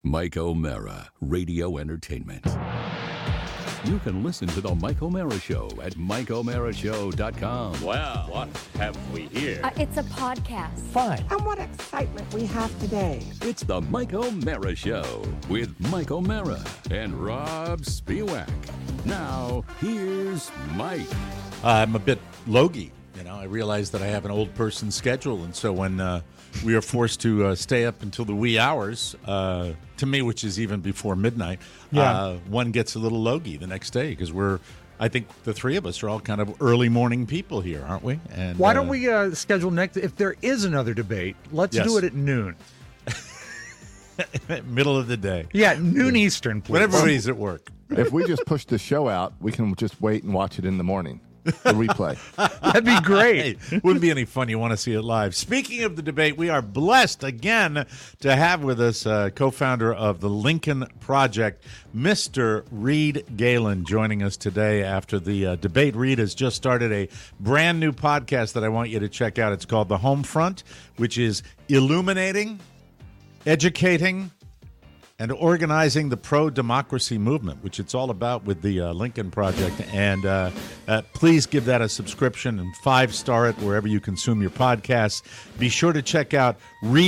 Mike O'Mara, Radio Entertainment. You can listen to The Mike O'Mara Show at MikeO'MaraShow.com. Well, what have we here? It's a podcast. Fine. And what excitement we have today. It's The Mike O'Mara Show with Mike O'Mara and Rob Spiewak. Now, here's Mike. I'm a bit logy. I realize that I have an old person schedule, and so when we are forced to stay up until the wee hours, to me, which is even before midnight, one gets a little logy the next day because I think the three of us are all kind of early morning people here, aren't we? And why don't we schedule next? If there is another debate, let's do it at noon. Middle of the day. Yeah, noon Eastern, please. When everybody's at work. If we just push the show out, we can just wait and watch it in the morning. The replay. That'd be great. Hey, wouldn't be any fun. You want to see it live. Speaking of the debate, we are blessed again to have with us co-founder of the Lincoln Project, Mr. Reed Galen, joining us today after the debate. Reed has just started a brand new podcast that I want you to check out. It's called The Home Front, which is illuminating, educating, and organizing the pro-democracy movement, which it's all about with the Lincoln Project. And please give that a subscription and 5-star it wherever you consume your podcasts. Be sure to check out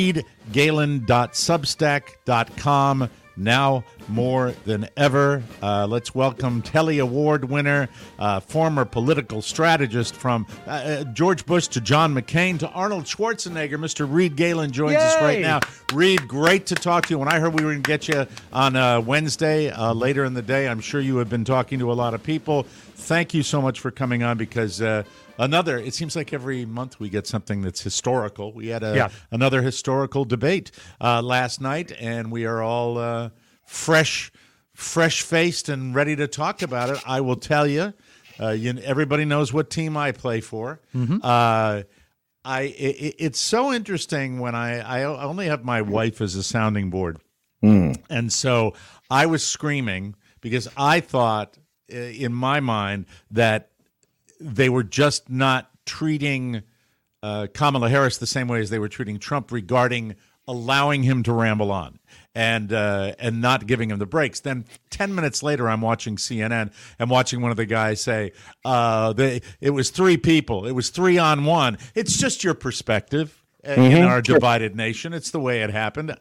reedgalen.substack.com. Now more than ever, let's welcome Telly Award winner, former political strategist from George Bush to John McCain to Arnold Schwarzenegger. Mr. Reed Galen joins us right now. Reed, great to talk to you. When I heard we were going to get you on Wednesday later in the day, I'm sure you have been talking to a lot of people. Thank you so much for coming on because it seems like every month we get something that's historical. We had another historical debate last night, and we are all fresh-faced and ready to talk about it. I will tell you, everybody knows what team I play for. Mm-hmm. It's so interesting when I only have my wife as a sounding board. And so I was screaming because I thought in my mind that they were just not treating Kamala Harris the same way as they were treating Trump regarding allowing him to ramble on and not giving him the breaks. Then 10 minutes later, I'm watching CNN and watching one of the guys say, it was 3 people. It was 3 on 1. It's just your perspective in our divided nation. It's the way it happened.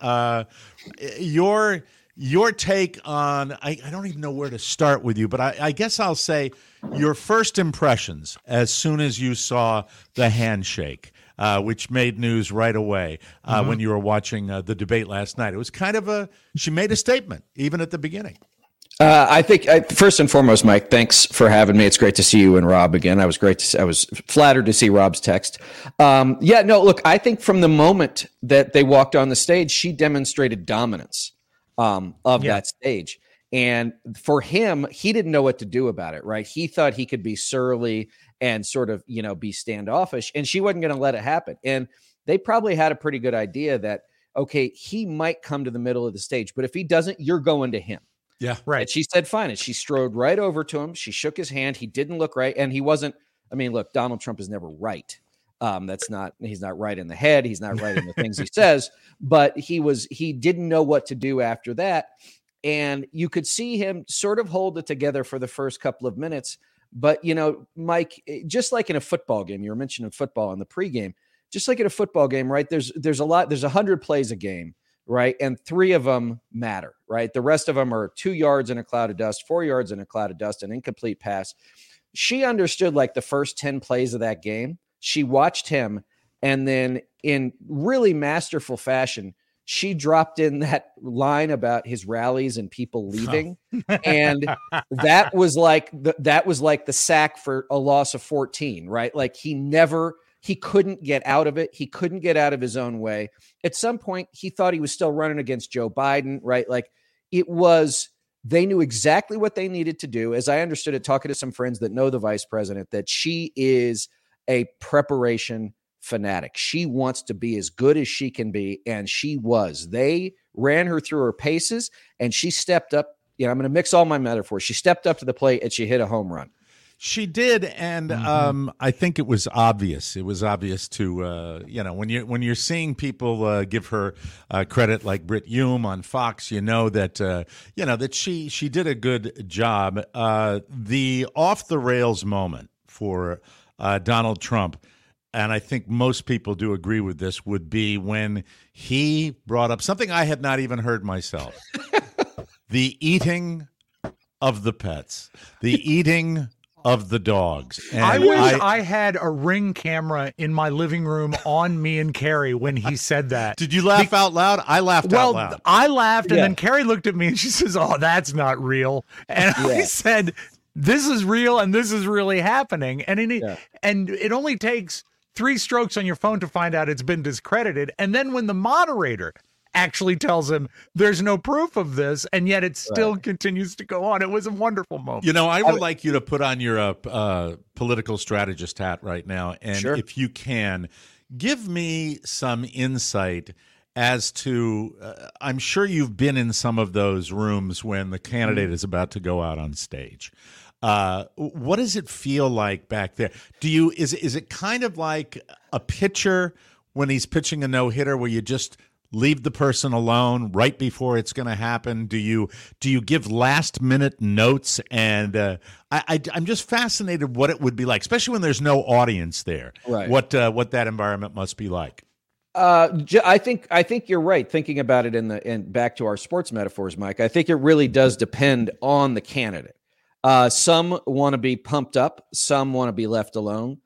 Your take on, I don't even know where to start with you, but I guess I'll say your first impressions as soon as you saw the handshake, which made news right away when you were watching the debate last night. It was kind of she made a statement, even at the beginning. I think first and foremost, Mike, thanks for having me. It's great to see you and Rob again. I was flattered to see Rob's text. Look, I think from the moment that they walked on the stage, she demonstrated dominance of that stage. And for him, he didn't know what to do about it, right? He thought he could be surly and sort of, be standoffish, and she wasn't going to let it happen. And they probably had a pretty good idea that, okay, he might come to the middle of the stage, but if he doesn't, you're going to him. Yeah. Right. And she said, fine. And she strode right over to him. She shook his hand. He didn't look right. And he wasn't, look, Donald Trump is never right. He's not right in the head. He's not right in the things he says, but he didn't know what to do after that. And you could see him sort of hold it together for the first couple of minutes. But, Mike, just like in a football game, you were mentioning football in the pregame, just like in a football game, right? There's 100 plays a game, right? And 3 of them matter, right? The rest of them are 2 yards in a cloud of dust, 4 yards in a cloud of dust, an incomplete pass. She understood like the first 10 plays of that game. She watched him, and then in really masterful fashion, she dropped in that line about his rallies and people leaving. And that was like the sack for a loss of 14, right? Like he couldn't get out of it. He couldn't get out of his own way. At some point, he thought he was still running against Joe Biden, right? Like they knew exactly what they needed to do. As I understood it, talking to some friends that know the vice president, that she is a preparation fanatic. She wants to be as good as she can be, and she was. They ran her through her paces, and she stepped up. I'm going to mix all my metaphors. She stepped up to the plate, and she hit a home run. She did, and I think it was obvious. It was obvious to when you're seeing people give her credit like Britt Hume on Fox, that she did a good job. The off the rails moment for Donald Trump, and I think most people do agree with this, would be when he brought up something I had not even heard myself: the eating of the pets, the eating of the dogs. And I wish I had a Ring camera in my living room on me and Carrie when he said that. Did you laugh out loud? I laughed out loud. Well, I laughed, and then Carrie looked at me and she says, "Oh, that's not real." And I said, "This is real, and this is really happening." And it only takes 3 strokes on your phone to find out it's been discredited. And then when the moderator actually tells him there's no proof of this, and yet it still continues to go on. It was a wonderful moment. I would like you to put on your political strategist hat right now, and if you can, give me some insight as to, I'm sure you've been in some of those rooms when the candidate is about to go out on stage. What does it feel like back there? Is it kind of like a pitcher when he's pitching a no-hitter where you just leave the person alone right before it's going to happen? Do you give last minute notes? And I'm just fascinated what it would be like, especially when there's no audience there. Right. What that environment must be like. I think you're right. Thinking about it in back to our sports metaphors, Mike, I think it really does depend on the candidate. Some want to be pumped up. Some want to be left alone.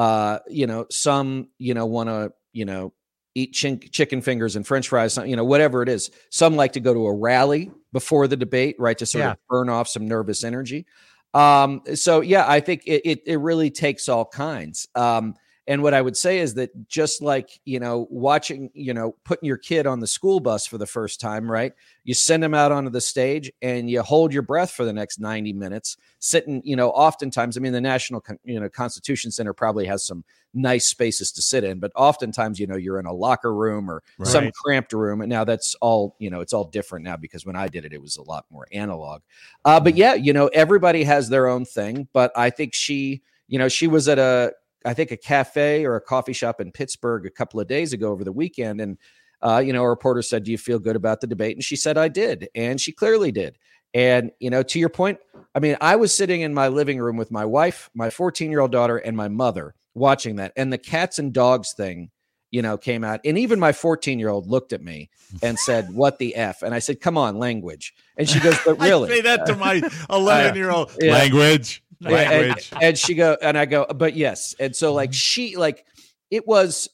Some want to eat chicken fingers and French fries, whatever it is. Some like to go to a rally before the debate, right, to sort of burn off some nervous energy. I think it really takes all kinds. And what I would say is that just like, watching, putting your kid on the school bus for the first time, right? You send them out onto the stage and you hold your breath for the next 90 minutes, sitting, oftentimes, the National, Constitution Center probably has some nice spaces to sit in, but oftentimes, you're in a locker room or some cramped room. And now that's all, it's all different now, because when I did it, it was a lot more analog. Everybody has their own thing, but I think she was at a cafe or a coffee shop in Pittsburgh a couple of days ago over the weekend. And, a reporter said, "Do you feel good about the debate?" And she said, "I did." And she clearly did. And, to your point, I was sitting in my living room with my wife, my 14-year-old daughter, and my mother watching that. And the cats and dogs thing, came out. And even my 14-year-old looked at me and said, "What the F?" And I said, "Come on, language." And she goes, "But really?" I say that to my 11-year-old. Language. And she go, and I go, "But yes." And so it was,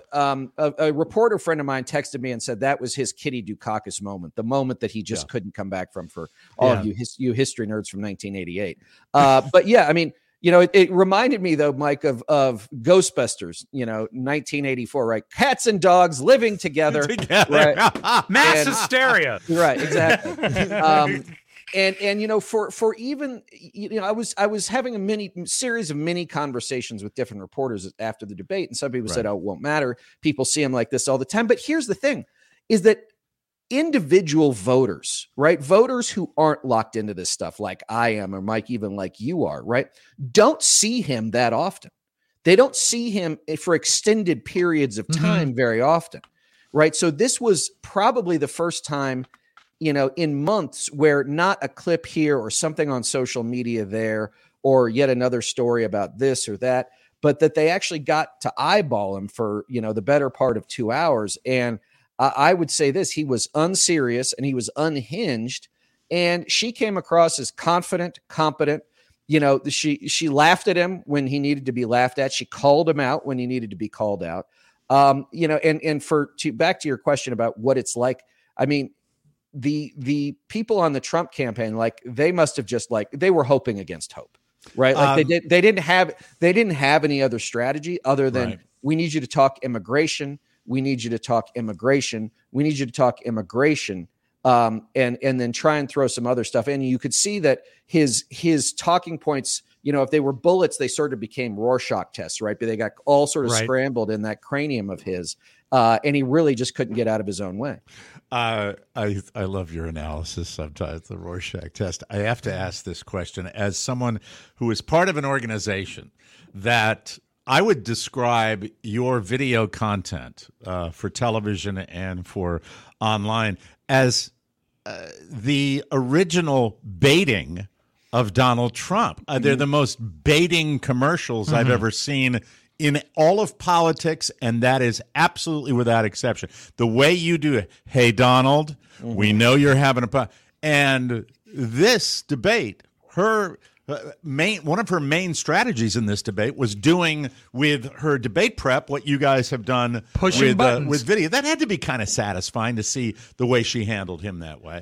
a reporter friend of mine texted me and said that was his Kitty Dukakis moment, the moment that he just couldn't come back from, for all of you history nerds from 1988. It reminded me though, Mike, of Ghostbusters, 1984, right? Cats and dogs living together. Right? Mass hysteria. Right. Exactly. For even, I was having a series of mini conversations with different reporters after the debate, and some people said, "Oh, it won't matter. People see him like this all the time." But here's the thing, is that individual voters, right? Voters who aren't locked into this stuff like I am, or Mike, even like you are, right? Don't see him that often. They don't see him for extended periods of time very often, right? So this was probably the first time, in months, where not a clip here or something on social media there, or yet another story about this or that, but that they actually got to eyeball him for, the better part of 2 hours. And I would say this, he was unserious and he was unhinged, and she came across as confident, competent. She laughed at him when he needed to be laughed at. She called him out when he needed to be called out. Back to your question about what it's like. The people on the Trump campaign, they must have just they were hoping against hope, right? They didn't have any other strategy other than, we need you to talk immigration. We need you to talk immigration. We need you to talk immigration. And then try and throw some other stuff in. You could see that his talking points, if they were bullets, they sort of became Rorschach tests, right? But they got all sort of scrambled in that cranium of his. And he really just couldn't get out of his own way. I love your analysis sometimes, the Rorschach test. I have to ask this question as someone who is part of an organization that I would describe your video content for television and for online as the original baiting of Donald Trump. They're the most baiting commercials I've ever seen in all of politics, and that is absolutely without exception. The way you do it, hey, Donald, we know you're having a and this debate, one of her main strategies in this debate was doing with her debate prep what you guys have done with video. That had to be kind of satisfying to see the way she handled him that way.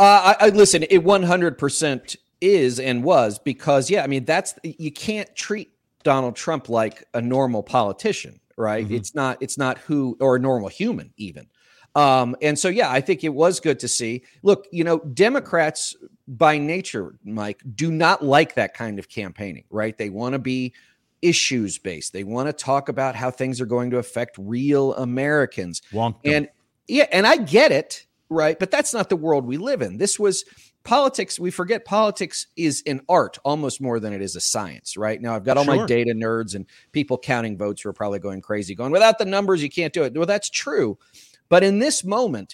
I listen, it 100% is and was because, you can't treat Donald Trump like a normal politician, right? It's not who, or a normal human even. And so, I think it was good to see. Look, Democrats by nature, Mike, do not like that kind of campaigning, right? They want to be issues based. They want to talk about how things are going to affect real Americans. And I get it, right? But that's not the world we live in. This was politics. We forget politics is an art almost more than it is a science, right? Now I've got all my data nerds and people counting votes who are probably going crazy, going, without the numbers, you can't do it. Well, that's true. But in this moment,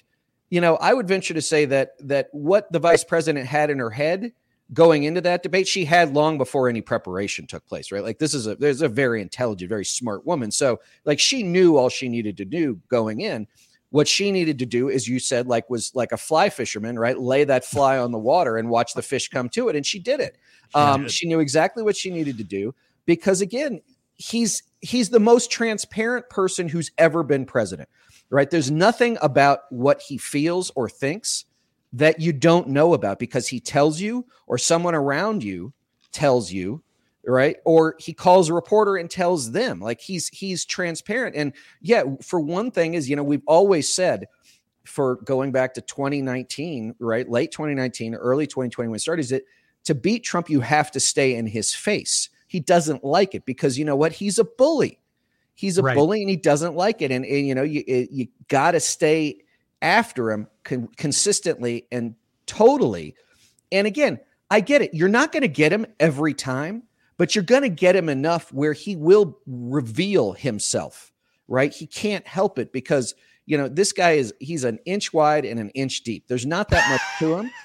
I would venture to say that what the vice president had in her head going into that debate, she had long before any preparation took place, right? Like there's a very intelligent, very smart woman. So like she knew all she needed to do going in. What she needed to do, as you said, was like a fly fisherman, right? Lay that fly on the water and watch the fish come to it. And she did it. She knew exactly what she needed to do because, again, he's the most transparent person who's ever been president, right? There's nothing about what he feels or thinks that you don't know about because he tells you or someone around you tells you, right? Or he calls a reporter and tells them. Like he's transparent. And for one thing is, we've always said for going back to 2019, right? Late 2019, early 2020 when it started, is that to beat Trump, you have to stay in his face. He doesn't like it because you know what? He's a bully. He's a bully and he doesn't like it. And you got to stay after him consistently and totally. And again, I get it. You're not going to get him every time, but you're going to get him enough where he will reveal himself, right? He can't help it because, this guy he's an inch wide and an inch deep. There's not that much to him.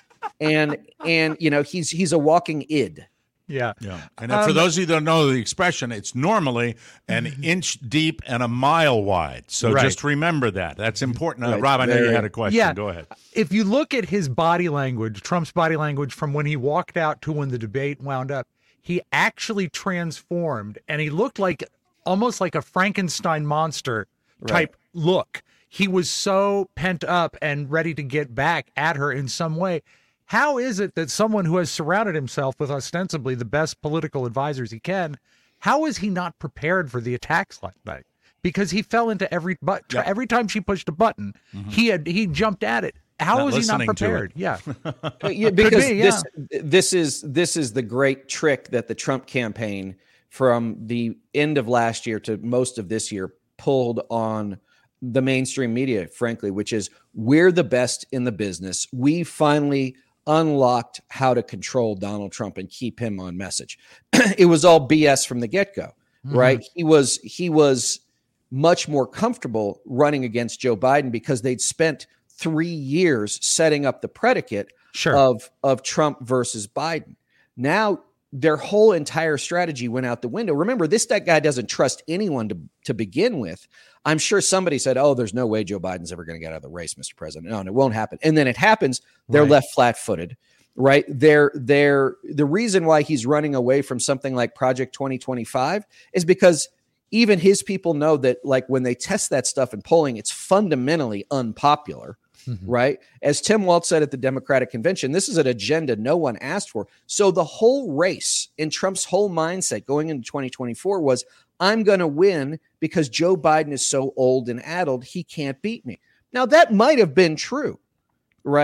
And he's a walking id. Yeah. And for those of you that don't know the expression, it's normally an inch deep and a mile wide. So just remember that. That's important. Rob, I know you had a question. Yeah. Go ahead. If you look at his body language, Trump's body language from when he walked out to when the debate wound up, he actually transformed and he looked almost like a Frankenstein monster type look. He was so pent up and ready to get back at her in some way. How is it that someone who has surrounded himself with ostensibly the best political advisors he can, how is he not prepared for the attacks last night? Because he fell into every time she pushed a button, he jumped at it. How is he not prepared? Yeah. Because this is the great trick that the Trump campaign from the end of last year to most of this year pulled on the mainstream media, frankly, which is we're the best in the business. We finally unlocked how to control Donald Trump and keep him on message. It was all BS from the get-go, right? He was much more comfortable running against Joe Biden because they'd spent 3 years setting up the predicate of Trump versus Biden. Now their whole entire strategy went out the window. Remember, that guy doesn't trust anyone to begin with. I'm sure somebody said, oh, there's no way Joe Biden's ever going to get out of the race, Mr. President. No, and it won't happen. And then it happens. They're left flat-footed, right? The reason why he's running away from something like Project 2025 is because even his people know that, like, when they test that stuff in polling, it's fundamentally unpopular, right? As Tim Walz said at the Democratic Convention, this is an agenda no one asked for. So the whole race in Trump's whole mindset going into 2024 was, I'm going to win because Joe Biden is so old and addled, he can't beat me. Now, that might have been true, right?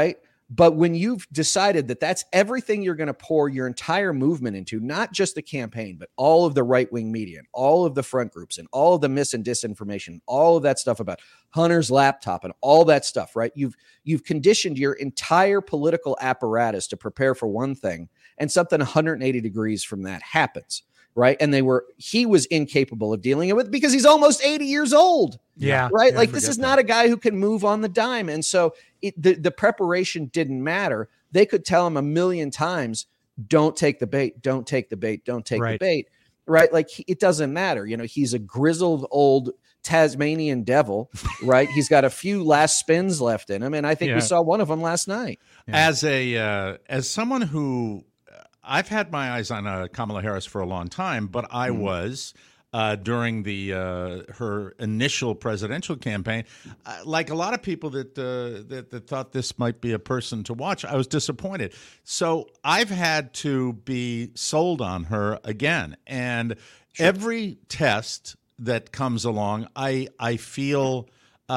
But when you've decided that that's everything you're going to pour your entire movement into, not just the campaign, but all of the right-wing media and all of the front groups and all of the mis and disinformation, all of that stuff about Hunter's laptop and all that stuff, right? You've conditioned your entire political apparatus to prepare for one thing, and something 180 degrees from that happens, right? And he was incapable of dealing with it because he's almost 80 years old. Yeah. Right. Yeah, like this is not a guy who can move on the dime. And so the preparation didn't matter. They could tell him a million times, don't take the bait, don't take the bait, don't take the bait. Right. Like it doesn't matter. You know, he's a grizzled old Tasmanian devil, right? He's got a few last spins left in him. And I think we saw one of them last night. Yeah. As someone who I've had my eyes on Kamala Harris for a long time, but I was during her initial presidential campaign, like a lot of people that thought this might be a person to watch, I was disappointed. So I've had to be sold on her again, and every test that comes along, I feel.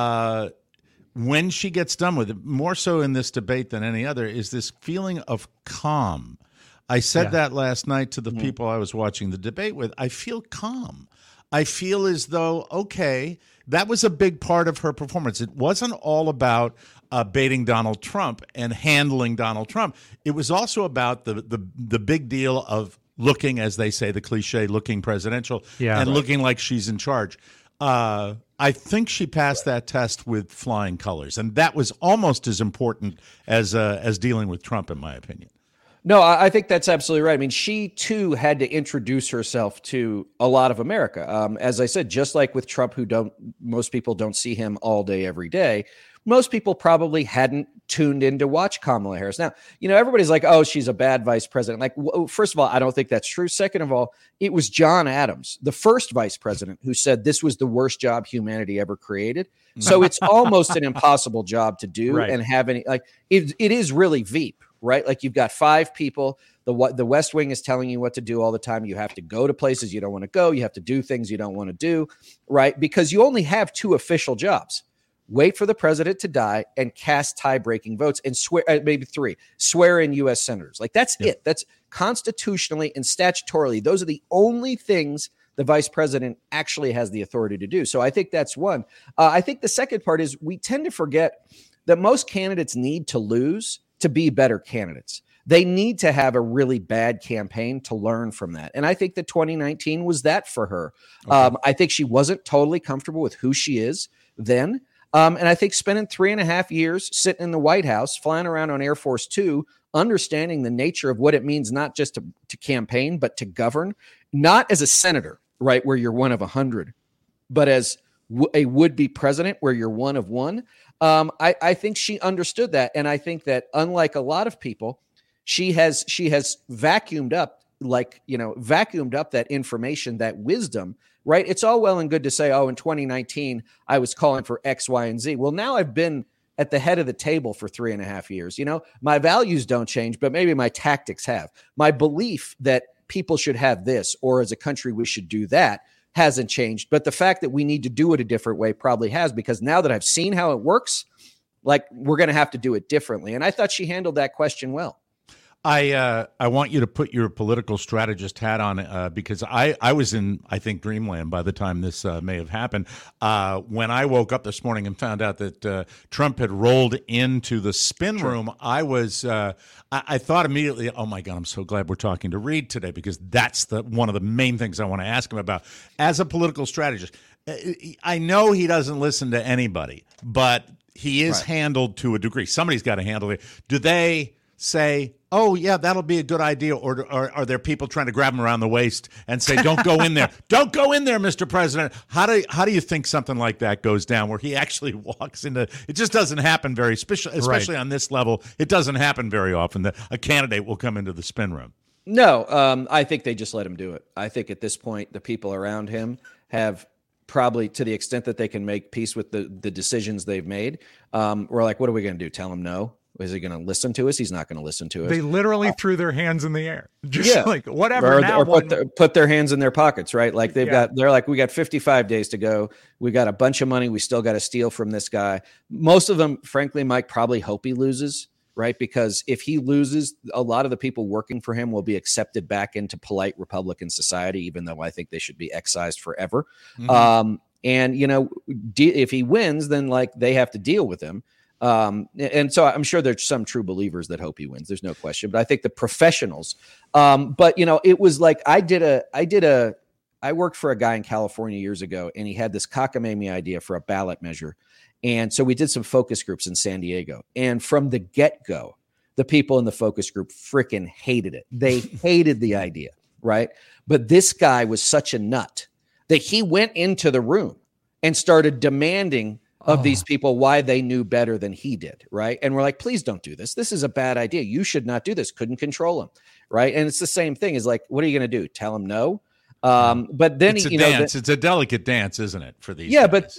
When she gets done with it, more so in this debate than any other, is this feeling of calm. I said that last night to the people I was watching the debate with. I feel calm. I feel as though, okay, that was a big part of her performance. It wasn't all about baiting Donald Trump and handling Donald Trump. It was also about the big deal of looking, as they say, the cliche, looking presidential and looking like she's in charge. I think she passed that test with flying colors, and that was almost as important as dealing with Trump, in my opinion. No, I think that's absolutely right. I mean, she too had to introduce herself to a lot of America. As I said, just like with Trump, most people don't see him all day, every day. Most people probably hadn't tuned in to watch Kamala Harris. Now, you know, everybody's like, oh, she's a bad vice president. Like, first of all, I don't think that's true. Second of all, it was John Adams, the first vice president, who said this was the worst job humanity ever created. So it's almost an impossible job to do and have any, like, it is really Veep, right? Like, you've got 5 people. The West Wing is telling you what to do all the time. You have to go to places you don't want to go. You have to do things you don't want to do, right? Because you only have 2 official jobs. Wait for the president to die and cast tie-breaking votes and swear, maybe 3, swear in U.S. senators. Like, that's it. That's constitutionally and statutorily. Those are the only things the vice president actually has the authority to do. So I think that's one. I think the second part is we tend to forget that most candidates need to lose to be better candidates. They need to have a really bad campaign to learn from that. And I think that 2019 was that for her. Okay. I think she wasn't totally comfortable with who she is then. And I think spending 3.5 years sitting in the White House, flying around on Air Force Two, understanding the nature of what it means, not just to campaign, but to govern, not as a senator, right, where you're one of 100, but as a would-be president where you're one of one. I think she understood that. And I think that unlike a lot of people, she has vacuumed up that information, that wisdom, right? It's all well and good to say, oh, in 2019, I was calling for X, Y, and Z. Well, now I've been at the head of the table for 3.5 years. You know, my values don't change, but maybe my tactics have. My belief that people should have this, or as a country, we should do that, hasn't changed. But the fact that we need to do it a different way probably has, because now that I've seen how it works, like, we're going to have to do it differently. And I thought she handled that question well. I want you to put your political strategist hat on because I was in, I think, dreamland by the time this may have happened. When I woke up this morning and found out that Trump had rolled into the spin room, I was I thought immediately, oh my God, I'm so glad we're talking to Reed today, because that's one of the main things I want to ask him about as a political strategist. I know he doesn't listen to anybody, but he is handled to a degree. Somebody's got to handle it. Do they say, oh, yeah, that'll be a good idea? Or are there people trying to grab him around the waist and say, don't go in there. Don't go in there, Mr. President. How do you think something like that goes down, where he actually walks into – it just doesn't happen especially on this level. It doesn't happen very often that a candidate will come into the spin room. No, I think they just let him do it. I think at this point, the people around him have probably, to the extent that they can make peace with the decisions they've made, we're like, what are we going to do? Tell him no? Is he going to listen to us? He's not going to listen to us. They literally threw their hands in the air. Just like, whatever. Or put their hands in their pockets, right? Like they're like, we got 55 days to go. We got a bunch of money we still got to steal from this guy. Most of them, frankly, Mike, probably hope he loses, right? Because if he loses, a lot of the people working for him will be accepted back into polite Republican society, even though I think they should be excised forever. And, you know, if he wins, then like they have to deal with him. And so I'm sure there's some true believers that hope he wins. There's no question. But I think the professionals, but, you know, it was like I worked for a guy in California years ago, and he had this cockamamie idea for a ballot measure. And so we did some focus groups in San Diego. And from the get-go, the people in the focus group freaking hated it. They hated the idea, right? But this guy was such a nut that he went into the room and started demanding of these people why they knew better than he did, right? And we're like, please don't do this. This is a bad idea. You should not do this. Couldn't control him, right? And it's the same thing. Is like, what are you going to do? Tell him no? But then it's a dance. It's a delicate dance, isn't it, for these? Yeah, guys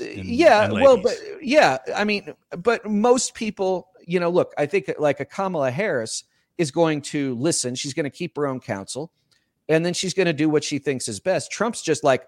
I mean, but most people, you know, look, I think like a Kamala Harris is going to listen. She's going to keep her own counsel, and then she's going to do what she thinks is best. Trump's just like,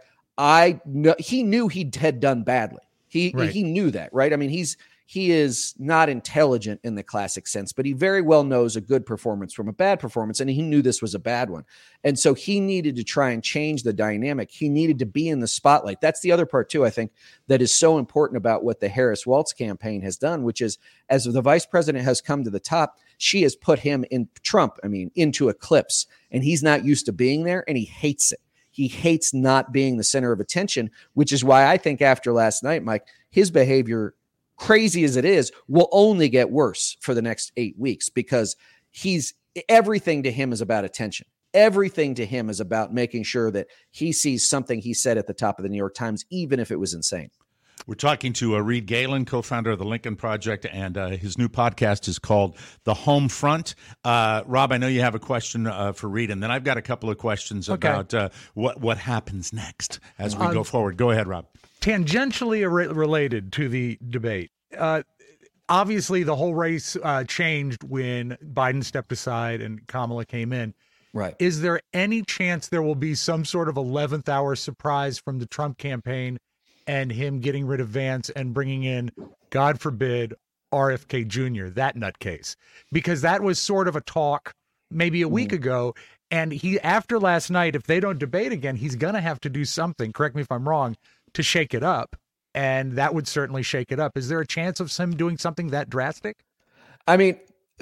he knew he had done badly. He knew that, right? I mean, he is not intelligent in the classic sense, but he very well knows a good performance from a bad performance, and he knew this was a bad one. And so he needed to try and change the dynamic. He needed to be in the spotlight. That's the other part, too, I think, that is so important about what the Harris-Walz campaign has done, which is as the vice president has come to the top, she has put him into eclipse, and he's not used to being there, and he hates it. He hates not being the center of attention, which is why I think after last night, Mike, his behavior, crazy as it is, will only get worse for the next 8 weeks, because everything to him is about attention. Everything to him is about making sure that he sees something he said at the top of the New York Times, even if it was insane. We're talking to Reed Galen, co-founder of the Lincoln Project, and his new podcast is called The Home Front. Rob, I know you have a question for Reed, and then I've got a couple of questions about what happens next as we go forward. Go ahead, Rob. Tangentially related to the debate. Obviously, the whole race changed when Biden stepped aside and Kamala came in. Right. Is there any chance there will be some sort of 11th hour surprise from the Trump campaign and him getting rid of Vance and bringing in, God forbid, RFK Jr., that nutcase? Because that was sort of a talk maybe a week ago. And after last night, if they don't debate again, he's going to have to do something, correct me if I'm wrong, to shake it up. And that would certainly shake it up. Is there a chance of him doing something that drastic? I mean,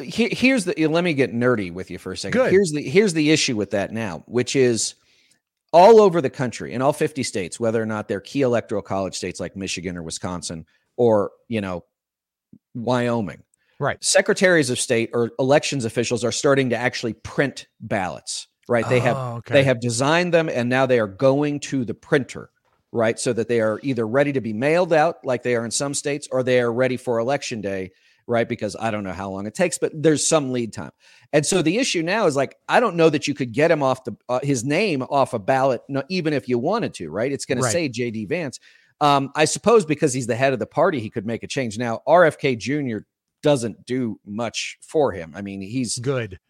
let me get nerdy with you for a second. Good. Here's the issue with that now, which is all over the country, in all 50 states, whether or not they're key electoral college states like Michigan or Wisconsin or, you know, Wyoming. Right. Secretaries of state or elections officials are starting to actually print ballots, right? They have designed them, and now they are going to the printer, right? So that they are either ready to be mailed out like they are in some states, or they are ready for election day, right? Because I don't know how long it takes, but there's some lead time. And so the issue now is like, I don't know that you could get him off his name off a ballot, even if you wanted to, right? It's going to say J.D. Vance. I suppose because he's the head of the party, he could make a change. Now, RFK Jr. doesn't do much for him. I mean, he's good.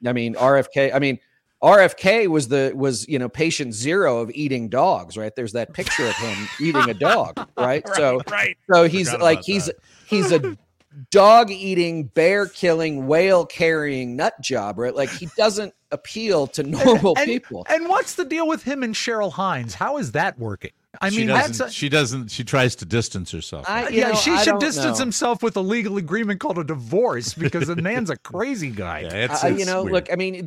RFK was patient zero of eating dogs, right? There's that picture of him eating a dog, right? So he's like, he's a dog eating, bear killing, whale carrying nut job, right? Like, he doesn't appeal to normal people. And what's the deal with him and Cheryl Hines? How is that working? I mean, she tries to distance herself. She should distance himself with a legal agreement called a divorce, because the man's a crazy guy. Look, I mean,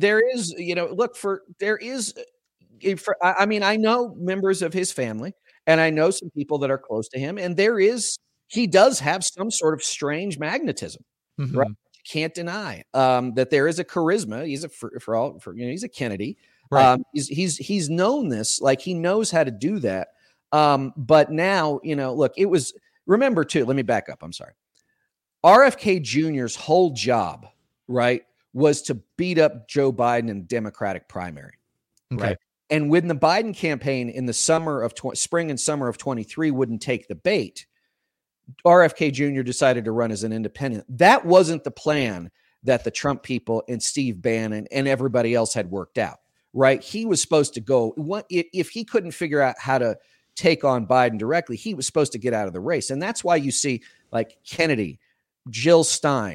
I know members of his family, and I know some people that are close to him, and he does have some sort of strange magnetism, right? You can't deny that there is a charisma. He's he's a Kennedy. Right. He's known this, like, he knows how to do that. But now, look, remember too, let me back up. I'm sorry. RFK Jr.'s whole job, right, was to beat up Joe Biden in the Democratic primary. Okay. Right. And when the Biden campaign in the spring and summer of 23 wouldn't take the bait, RFK Jr. decided to run as an independent. That wasn't the plan that the Trump people and Steve Bannon and everybody else had worked out, right? He was supposed to go, if he couldn't figure out how to take on Biden directly, he was supposed to get out of the race. And that's why you see like Kennedy, Jill Stein,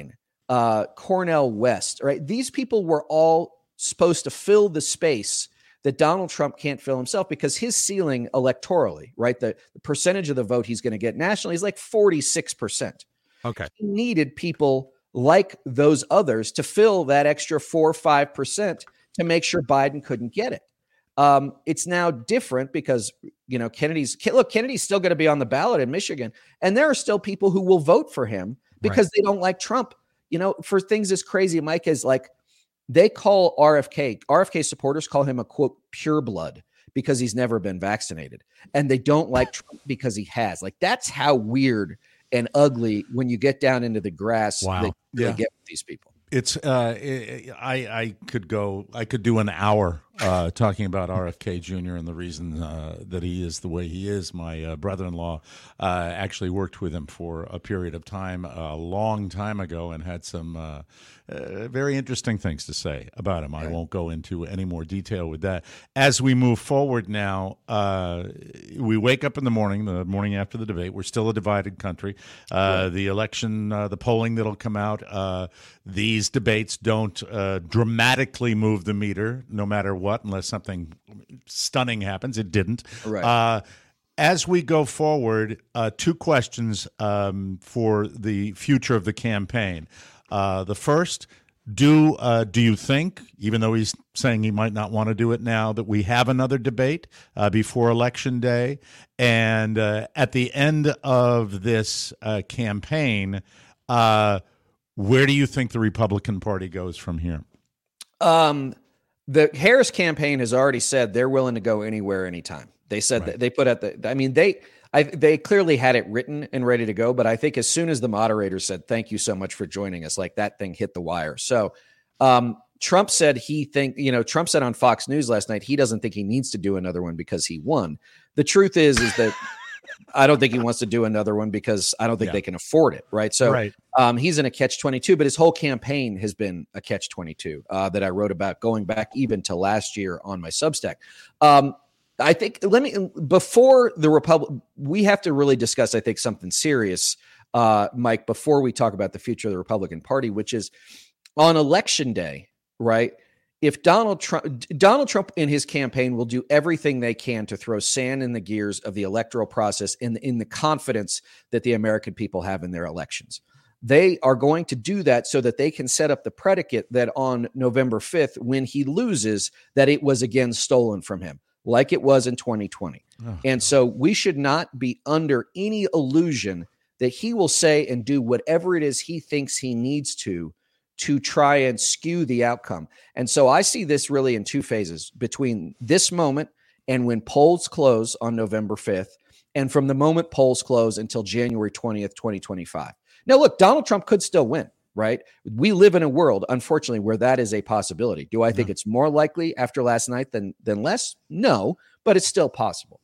Cornel West, right? These people were all supposed to fill the space that Donald Trump can't fill himself because his ceiling electorally, right? The percentage of the vote he's going to get nationally is like 46%. Okay. He needed people like those others to fill that extra 4 or 5% to make sure Biden couldn't get it. It's now different because, Kennedy's still going to be on the ballot in Michigan. And there are still people who will vote for him because they don't like Trump. For things as crazy, Mike, as like they call RFK supporters call him a quote pure blood because he's never been vaccinated. And they don't like Trump because he has. Like, that's how weird and ugly when you get down into the grass that they get with these people. It's I could do an hour talking about RFK Jr. and the reason that he is the way he is. My brother-in-law actually worked with him for a period of time a long time ago and had some very interesting things to say about him. I won't go into any more detail with that. As we move forward now, we wake up in the morning after the debate. We're still a divided country. The election, the polling that'll come out, these debates don't dramatically move the meter, no matter what, unless something stunning happens. It didn't. Right. As we go forward, two questions for the future of the campaign. The first, do you think, even though he's saying he might not want to do it now, that we have another debate before Election Day? And at the end of this campaign, where do you think the Republican Party goes from here? The Harris campaign has already said they're willing to go anywhere, anytime. They said that they put out they clearly had it written and ready to go, but I think as soon as the moderator said, "Thank you so much for joining us," like that thing hit the wire. So Trump said Trump said on Fox News last night, he doesn't think he needs to do another one because he won. The truth is that I don't think he wants to do another one because I don't think they can afford it. Right. So he's in a catch-22, but his whole campaign has been a catch-22 that I wrote about going back even to last year on my Substack. I think before the Republic, we have to really discuss, I think, something serious, Mike, before we talk about the future of the Republican Party, which is on Election Day, right? If Donald Trump in his campaign will do everything they can to throw sand in the gears of the electoral process in the confidence that the American people have in their elections. They are going to do that so that they can set up the predicate that on November 5th, when he loses, that it was again stolen from him, like it was in 2020. And so we should not be under any illusion that he will say and do whatever it is he thinks he needs to try and skew the outcome. And so I see this really in two phases, between this moment and when polls close on November 5th, and from the moment polls close until January 20th, 2025. Now, look, Donald Trump could still win, right? We live in a world, unfortunately, where that is a possibility. Do I think it's more likely after last night than less? No, but it's still possible.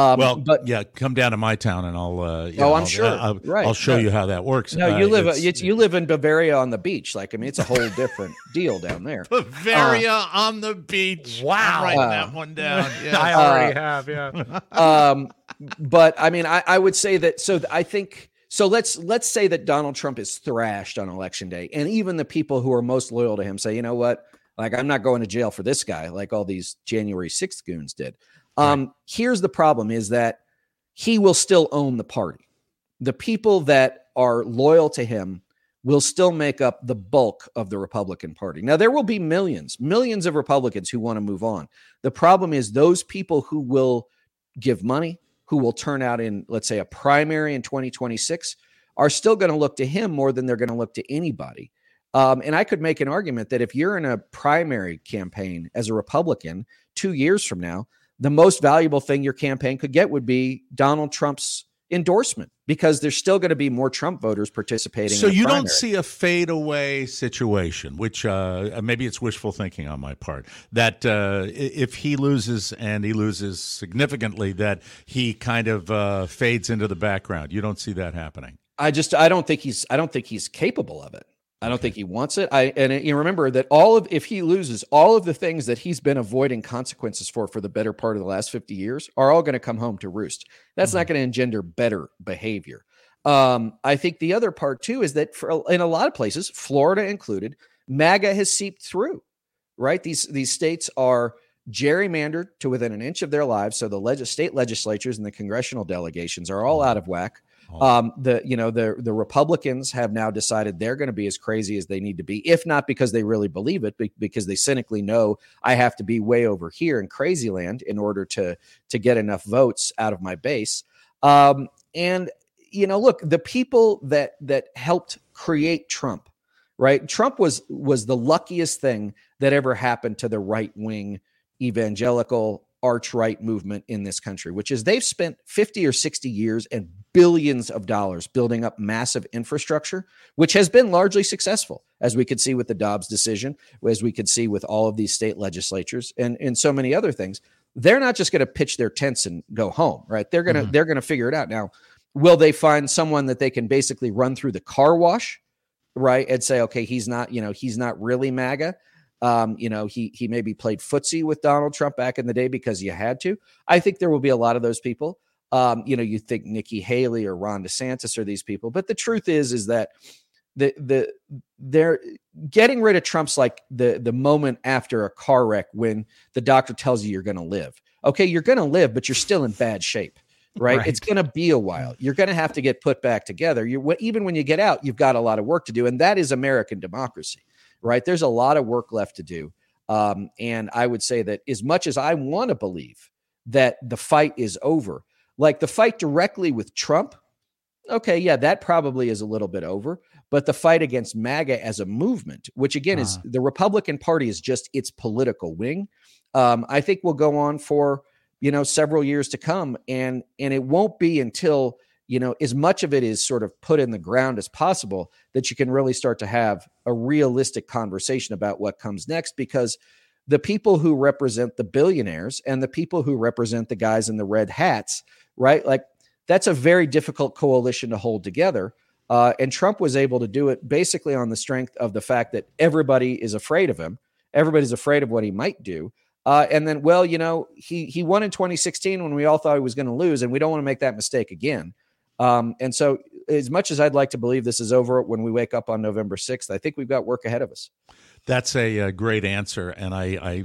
Come down to my town and I'll. I'm sure. I'll show you how that works. No, you live in Bavaria on the beach. Like, I mean, it's a whole different deal down there. Bavaria on the beach. Wow, I'm writing that one down. Yeah. I already have. Yeah. But I mean, I would say that. So I think. So let's say that Donald Trump is thrashed on Election Day, and even the people who are most loyal to him say, you know what, like, I'm not going to jail for this guy, like all these January 6th goons did. Here's the problem, is that he will still own the party. The people that are loyal to him will still make up the bulk of the Republican Party. Now, there will be millions of Republicans who want to move on. The problem is those people who will give money, who will turn out in, let's say, a primary in 2026, are still going to look to him more than they're going to look to anybody. And I could make an argument that if you're in a primary campaign as a Republican 2 years from now, the most valuable thing your campaign could get would be Donald Trump's endorsement, because there's still going to be more Trump voters participating. So in the you primary. don't see a fadeaway situation, which maybe it's wishful thinking on my part, that if he loses and he loses significantly, that he kind of fades into the background. You don't see that happening. I don't think he's capable of it. I don't think he wants it. You remember that if he loses, all of the things that he's been avoiding consequences for the better part of the last 50 years are all going to come home to roost. That's not going to engender better behavior. I think the other part too is that in a lot of places, Florida included, MAGA has seeped through, right? These states are gerrymandered to within an inch of their lives. So the state legislatures and the congressional delegations are all out of whack. The Republicans have now decided they're going to be as crazy as they need to be, if not because they really believe it, because they cynically know I have to be way over here in crazy land in order to get enough votes out of my base. And look, the people that helped create Trump, right? Trump was the luckiest thing that ever happened to the right wing evangelical arch-right movement in this country, which is they've spent 50 or 60 years and billions of dollars building up massive infrastructure, which has been largely successful, as we could see with the Dobbs decision, as we could see with all of these state legislatures and so many other things. They're not just going to pitch their tents and go home, right? They're going to figure it out. Now, will they find someone that they can basically run through the car wash, right? And say, okay, he's not really MAGA. He maybe played footsie with Donald Trump back in the day because you had to. I think there will be a lot of those people. You think Nikki Haley or Ron DeSantis are these people, but the truth is that they're getting rid of Trump's like the moment after a car wreck when the doctor tells you you're going to live. Okay, you're going to live, but you're still in bad shape, right? It's going to be a while. You're going to have to get put back together. Even when you get out, you've got a lot of work to do, and that is American democracy. Right. There's a lot of work left to do. And I would say that as much as I want to believe that the fight is over, like the fight directly with Trump, okay, yeah, that probably is a little bit over. But the fight against MAGA as a movement, which again is the Republican Party is just its political wing, I think will go on for, several years to come. And it won't be until as much of it is sort of put in the ground as possible that you can really start to have a realistic conversation about what comes next, because the people who represent the billionaires and the people who represent the guys in the red hats, right? Like that's a very difficult coalition to hold together. And Trump was able to do it basically on the strength of the fact that everybody is afraid of him. Everybody's afraid of what he might do. And then, he won in 2016 when we all thought he was going to lose, and we don't want to make that mistake again. And so as much as I'd like to believe this is over when we wake up on November 6th, I think we've got work ahead of us. That's a great answer. And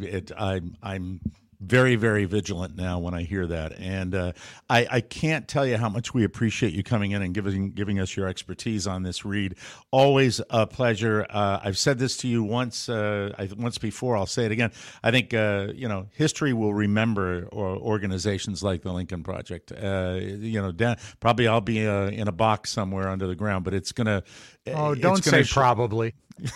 I'm very, very vigilant now when I hear that. And I can't tell you how much we appreciate you coming in and giving us your expertise on this, Reed. Always a pleasure. I've said this to you once before. I'll say it again. I think, history will remember organizations like the Lincoln Project. Probably I'll be in a box somewhere under the ground, but it's going to... Oh, don't say probably.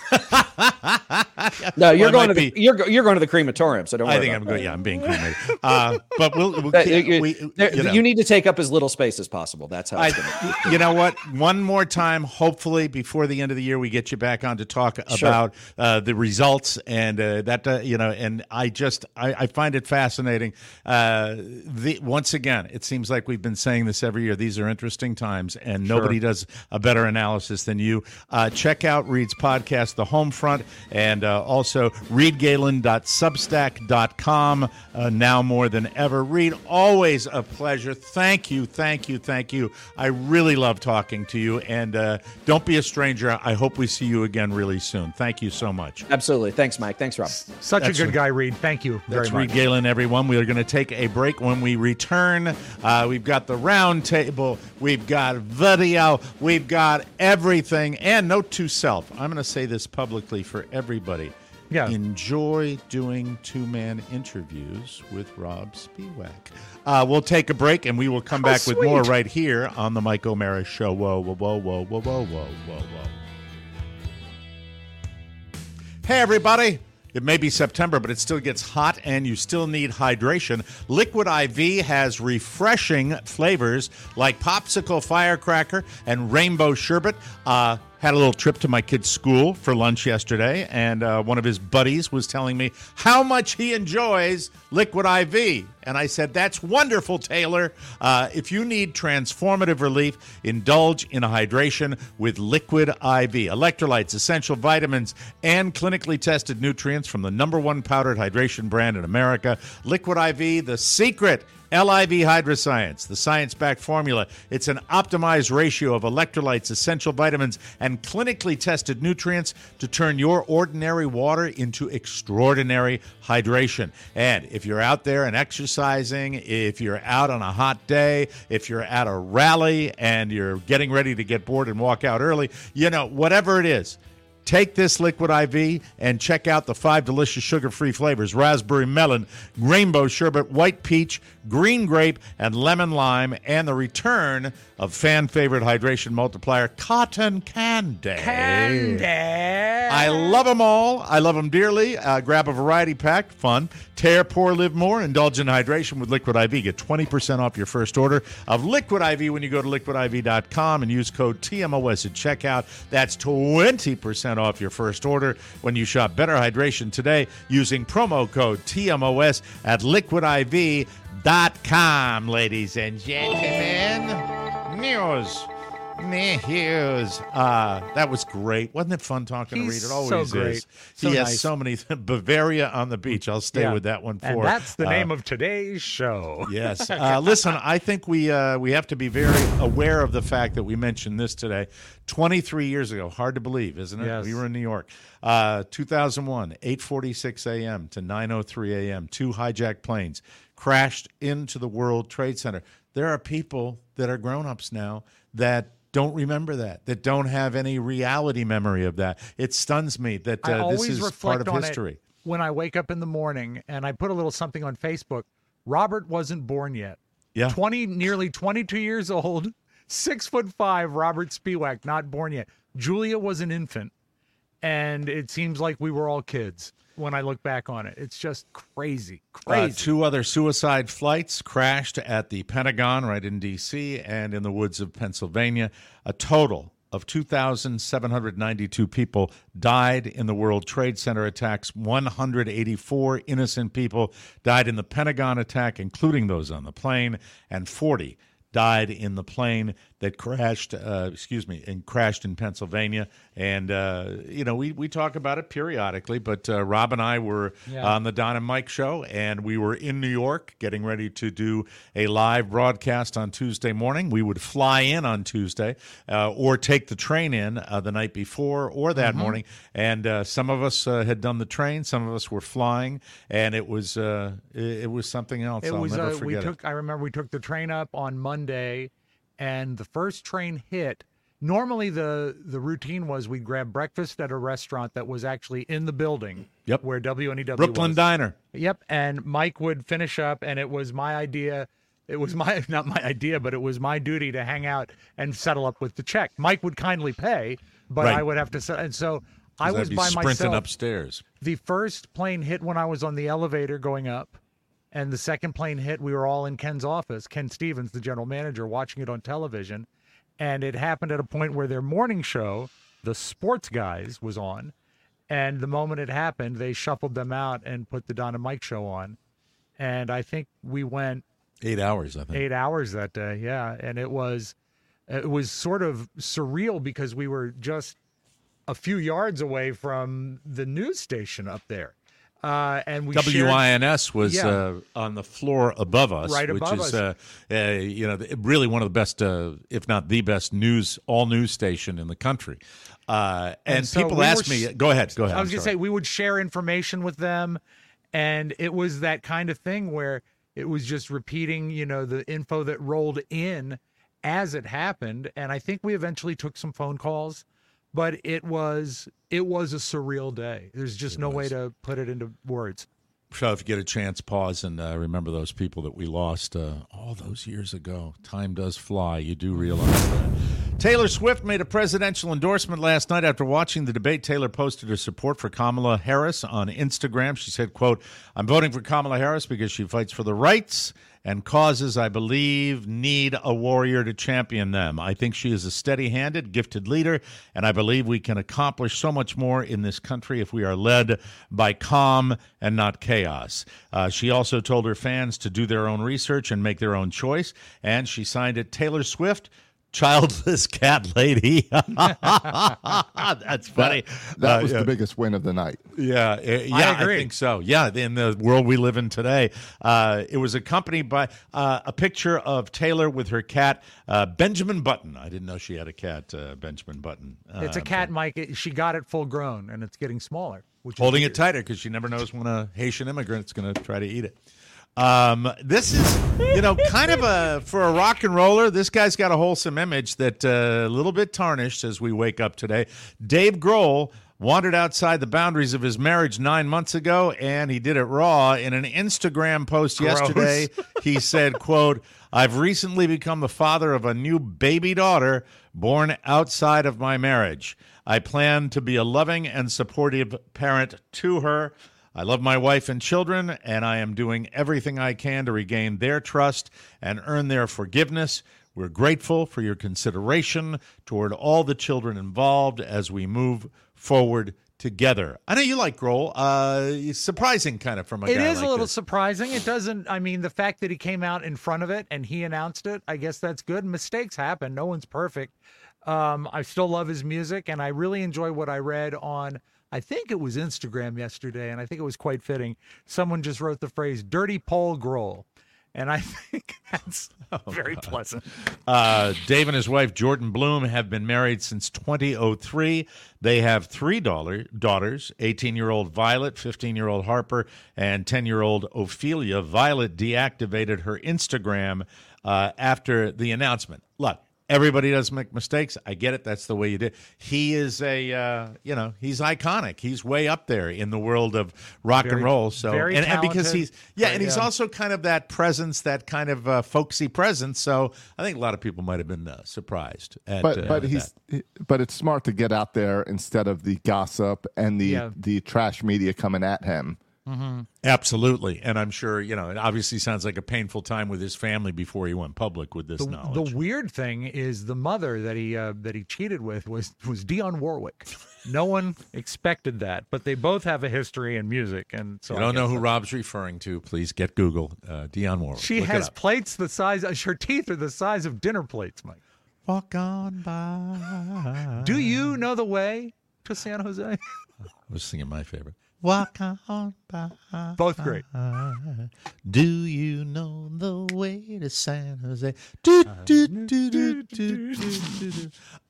No, you're going to the crematorium, so don't worry. I think I'm going. Yeah, I'm being cremated. But you need to take up as little space as possible. That's how it's going to be. You know what? One more time, hopefully before the end of the year, we get you back on to talk about the results and And I find it fascinating. Once again, it seems like we've been saying this every year. These are interesting times, and nobody does a better analysis than you. Check out Reed's podcast, The Homefront, and also reedgalen.substack.com now more than ever. Reed, always a pleasure. Thank you. I really love talking to you, and don't be a stranger. I hope we see you again really soon. Thank you so much. Absolutely. Thanks, Mike. Thanks, Rob. Such a good guy, Reed. Thank you very much. That's Reed Galen, everyone. We are going to take a break. When we return, we've got the round table, we've got video, we've got everything. And note to self, I'm going to say this publicly for everybody. Yeah. Enjoy doing two-man interviews with Rob Spiewak. We'll take a break, and we will come back with more right here on the Mike O'Mara Show. Whoa, whoa, whoa, whoa, whoa, whoa, whoa, whoa, whoa. Hey, everybody. It may be September, but it still gets hot, and you still need hydration. Liquid IV has refreshing flavors like popsicle firecracker and rainbow sherbet. Had a little trip to my kid's school for lunch yesterday, and one of his buddies was telling me how much he enjoys Liquid IV. And I said, that's wonderful, Taylor. If you need transformative relief, indulge in a hydration with Liquid IV. Electrolytes, essential vitamins, and clinically tested nutrients from the #1 powdered hydration brand in America. Liquid IV, the secret LIV Hydroscience, the science-backed formula. It's an optimized ratio of electrolytes, essential vitamins, and clinically tested nutrients to turn your ordinary water into extraordinary hydration. And if you're out there and exercising, if you're out on a hot day, if you're at a rally and you're getting ready to get bored and walk out early, whatever it is, take this Liquid IV and check out the 5 delicious sugar-free flavors: raspberry melon, rainbow sherbet, white peach, green grape, and lemon lime, and the return of fan-favorite hydration multiplier, cotton candy. I love them all. I love them dearly. Grab a variety pack. Fun. Tear, pour, live more. Indulge in hydration with Liquid IV. Get 20% off your first order of Liquid IV when you go to liquidiv.com and use code TMOS at checkout. That's 20% off your first order when you shop Better Hydration today using promo code TMOS at liquidiv.com, ladies and gentlemen. News. That was great. Wasn't it fun talking to Reed? It always so great. is. So he has nice. so many. Bavaria on the beach. I'll stay with that one for. And that's the name of today's show. Yes. Listen, I think we have to be very aware of the fact that we mentioned this today. 23 years ago. Hard to believe, isn't it? Yes. We were in New York. 2001, 8:46 a.m. to 9:03 a.m. 2 hijacked planes crashed into the World Trade Center. There are people that are grown-ups now that don't remember that don't have any reality memory of that. It stuns me that this is part of history. When I wake up in the morning and I put a little something on Facebook, Robert wasn't born yet. Yeah. Nearly 22 years old, 6'5", Robert Spiewak, not born yet. Julia was an infant, and it seems like we were all kids when I look back on it. It's just crazy. 2 other suicide flights crashed at the Pentagon right in D.C. and in the woods of Pennsylvania. A total of 2,792 people died in the World Trade Center attacks. 184 innocent people died in the Pentagon attack, including those on the plane, and 40 died in the plane that crashed, crashed in Pennsylvania. And, we talk about it periodically, but Rob and I were on the Don and Mike show, and we were in New York getting ready to do a live broadcast on Tuesday morning. We would fly in on Tuesday or take the train in the night before or that morning. And some of us had done the train, some of us were flying, and it was something else. I'll never forget it. I remember we took the train up on Monday, and the first train hit. Normally, the routine was we'd grab breakfast at a restaurant that was actually in the building. Yep. Where WNEW Brooklyn was. Diner. Yep. And Mike would finish up, and it was my idea. It was not my idea, but it was my duty to hang out and settle up with the check. Mike would kindly pay, but Right. I would have to. And so I was I'd be by sprinting myself. upstairs. The first plane hit when I was on the elevator going up, and the second plane hit. We were all in Ken's office, Ken Stevens, the general manager, watching it on television. And it happened at a point where their morning show, The Sports Guys, was on. And the moment it happened, they shuffled them out and put the Don and Mike show on. And I think we went 8 hours, I think. 8 hours that day, yeah. And it was sort of surreal because we were just a few yards away from the news station up there. And we WINS was on the floor above us, Right which above is us. Really one of the best, if not the best, all news station in the country. And so people we ask were me, go ahead. I was going to say we would share information with them, and it was that kind of thing where it was just repeating, the info that rolled in as it happened. And I think we eventually took some phone calls. But it was a surreal day. There's just no way to put it into words. So if you get a chance, pause and remember those people that we lost all those years ago. Time does fly. You do realize that. Taylor Swift made a presidential endorsement last night after watching the debate. Taylor posted her support for Kamala Harris on Instagram. She said, quote, "I'm voting for Kamala Harris because she fights for the rights and causes I believe need a warrior to champion them. I think she is a steady-handed, gifted leader, and I believe we can accomplish so much more in this country if we are led by calm and not chaos." She also told her fans to do their own research and make their own choice, and she signed it Taylor Swift childless cat lady. That's funny. That was the biggest win of the night. Yeah, I agree. I think so. Yeah, in the world we live in today, it was accompanied by a picture of Taylor with her cat, Benjamin Button. I didn't know she had a cat, Benjamin Button. It's a cat, Mike. She got it full grown, and it's getting smaller. Which is holding weird. it tighter because she never knows when a Haitian immigrant's going to try to eat it. This is, kind of for a rock and roller. This guy's got a wholesome image that a little bit tarnished as we wake up today. Dave Grohl wandered outside the boundaries of his marriage 9 months ago, and he did it raw. In an Instagram post yesterday, he said, quote, "I've recently become the father of a new baby daughter born outside of my marriage. I plan to be a loving and supportive parent to her. I love my wife and children, and I am doing everything I can to regain their trust and earn their forgiveness. We're grateful for your consideration toward all the children involved as we move forward together." I know you like Grohl. It's surprising kind of from a guy like this. It is a little surprising. It doesn't, the fact that he came out in front of it and he announced it, I guess that's good. Mistakes happen. No one's perfect. I still love his music, and I really enjoy what I read on, I think it was Instagram yesterday, and I think it was quite fitting. Someone just wrote the phrase, "Dirty Paul Grohl." And I think that's very pleasant. Dave and his wife, Jordan Bloom, have been married since 2003. They have three daughters, 18-year-old Violet, 15-year-old Harper, and 10-year-old Ophelia. Violet deactivated her Instagram after the announcement. Look, everybody does make mistakes. I get it. That's the way you do. He is he's iconic. He's way up there in the world of rock and roll. So, very and because he's talented. also kind of that presence, that kind of folksy presence. So I think a lot of people might have been surprised. But it's smart to get out there instead of the gossip and the trash media coming at him. Mm-hmm. Absolutely. And I'm sure, it obviously sounds like a painful time with his family before he went public with this knowledge. The weird thing is the mother that he cheated with was Dionne Warwick. No one expected that, but they both have a history in music. And so I don't know who Rob's referring to. Please get Google Dionne Warwick. She has plates the size, her teeth are the size of dinner plates, Mike. Walk on by. Do you know the way to San Jose? I was singing my favorite. Walk on by. Both great. Do you know the way to San Jose? Do, do, do, do, do, do, do.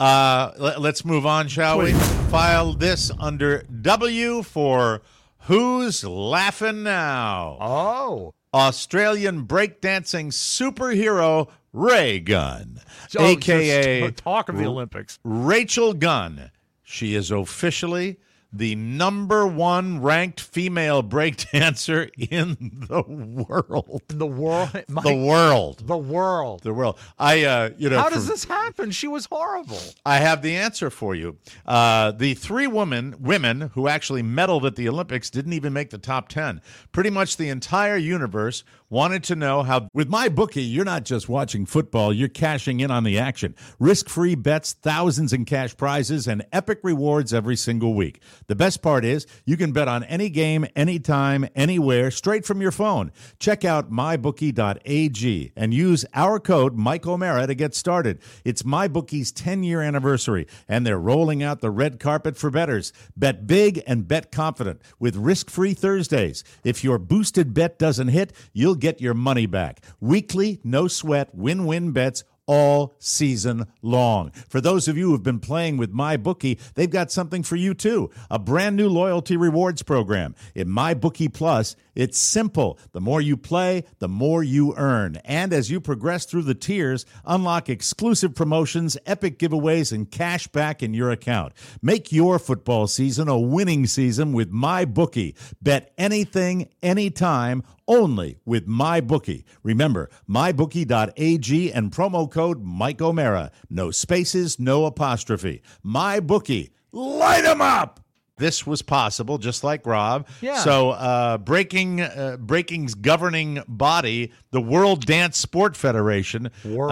Let's move on, shall we? File this under W for Who's Laughing Now? Oh. Australian breakdancing superhero Ray Gunn, a.k.a. Talk of the Olympics. Rachel Gunn. She is officially the number one ranked female breakdancer in the world. The world. Mike, the world. The world. The world. How does this happen? She was horrible. I have the answer for you. The three women who actually medaled at the Olympics didn't even make the top 10. Pretty much the entire universe wanted to know how. With MyBookie, you're not just watching football, you're cashing in on the action. Risk-free bets, thousands in cash prizes, and epic rewards every single week. The best part is you can bet on any game, anytime, anywhere, straight from your phone. Check out mybookie.ag and use our code Mike O'Mara to get started. It's MyBookie's 10-year anniversary, and they're rolling out the red carpet for bettors. Bet big and bet confident with risk-free Thursdays. If your boosted bet doesn't hit, you'll get your money back. Weekly, no sweat, win-win bets all season long. For those of you who have been playing with MyBookie, they've got something for you too. A brand new loyalty rewards program. In MyBookie Plus, it's simple. The more you play, the more you earn. And as you progress through the tiers, unlock exclusive promotions, epic giveaways, and cash back in your account. Make your football season a winning season with MyBookie. Bet anything, anytime, only with MyBookie. Remember, mybookie.ag and promo code Mike O'Mara. No spaces, no apostrophe. MyBookie. Light 'em up! This was possible, just like Rob. Yeah. So Breaking's governing body, the World Dance Sport Federation,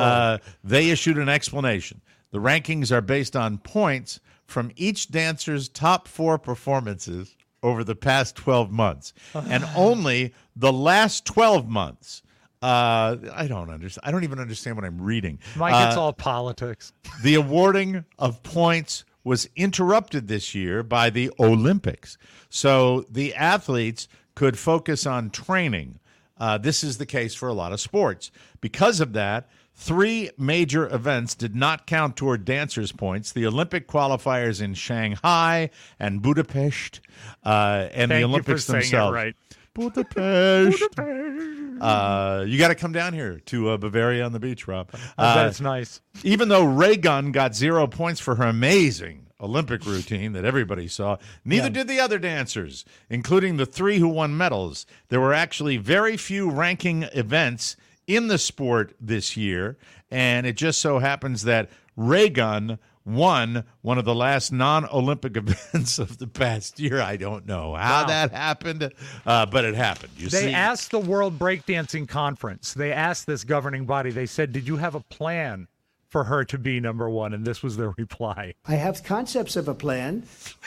they issued an explanation. The rankings are based on points from each dancer's top 4 performances over the past 12 months. And only the last 12 months I don't understand. I don't even understand what I'm reading. Mike, it's all politics. The awarding of points was interrupted this year by the Olympics, so the athletes could focus on training. This is the case for a lot of sports. Because of that, 3 major events did not count toward dancers' points: the Olympic qualifiers in Shanghai and Budapest, and the Olympics themselves. Right. Budapest. You got to come down here to Bavaria on the beach, Rob. That's nice. Even though Ray Gunn got 0 points for her amazing Olympic routine that everybody saw, neither did the other dancers, including the 3 who won medals. There were actually very few ranking events in the sport this year, and it just so happens that Ray Gunn won one of the last non-Olympic events of the past year. I don't know how that happened, but it happened. They asked the World Breakdancing Conference, they asked this governing body, they said, did you have a plan for her to be number 1? And this was their reply. I have concepts of a plan.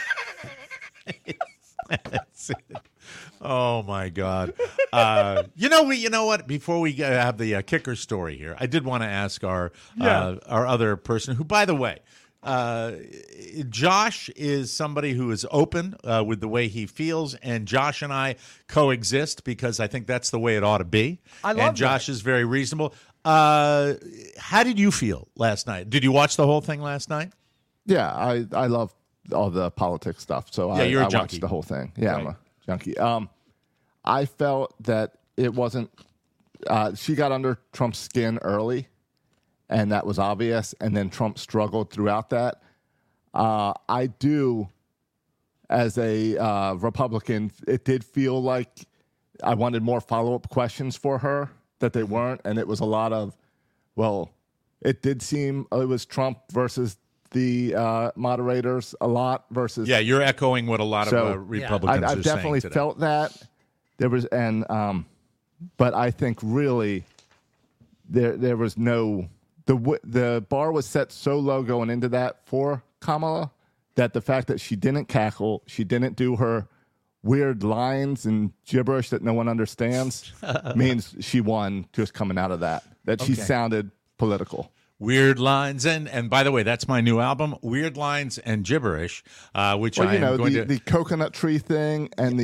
That's it. Oh my God! You know what? Before we have the kicker story here, I did want to ask our other person, who, by the way, Josh is somebody who is open with the way he feels, and Josh and I coexist because I think that's the way it ought to be. I love and Josh is very reasonable. How did you feel last night? Did you watch the whole thing last night? Yeah, I love all the politics stuff, so I watched the whole thing. Yeah, right. I'm a junkie. I felt that it wasn't. She got under Trump's skin early, and that was obvious. And then Trump struggled throughout that. I do, as a Republican, it did feel like I wanted more follow-up questions for her that they weren't, and it was a lot of, well, it did seem it was Trump versus the moderators a lot versus. Yeah, you're echoing what a lot of Republicans are saying. I've definitely felt that. There was, but I think really there was no, the bar was set so low going into that for Kamala that the fact that she didn't cackle, she didn't do her weird lines and gibberish that no one understands means she won just coming out of that. That she sounded political. Weird Lines, and by the way, that's my new album, Weird Lines and Gibberish, which I am going to... the coconut tree thing and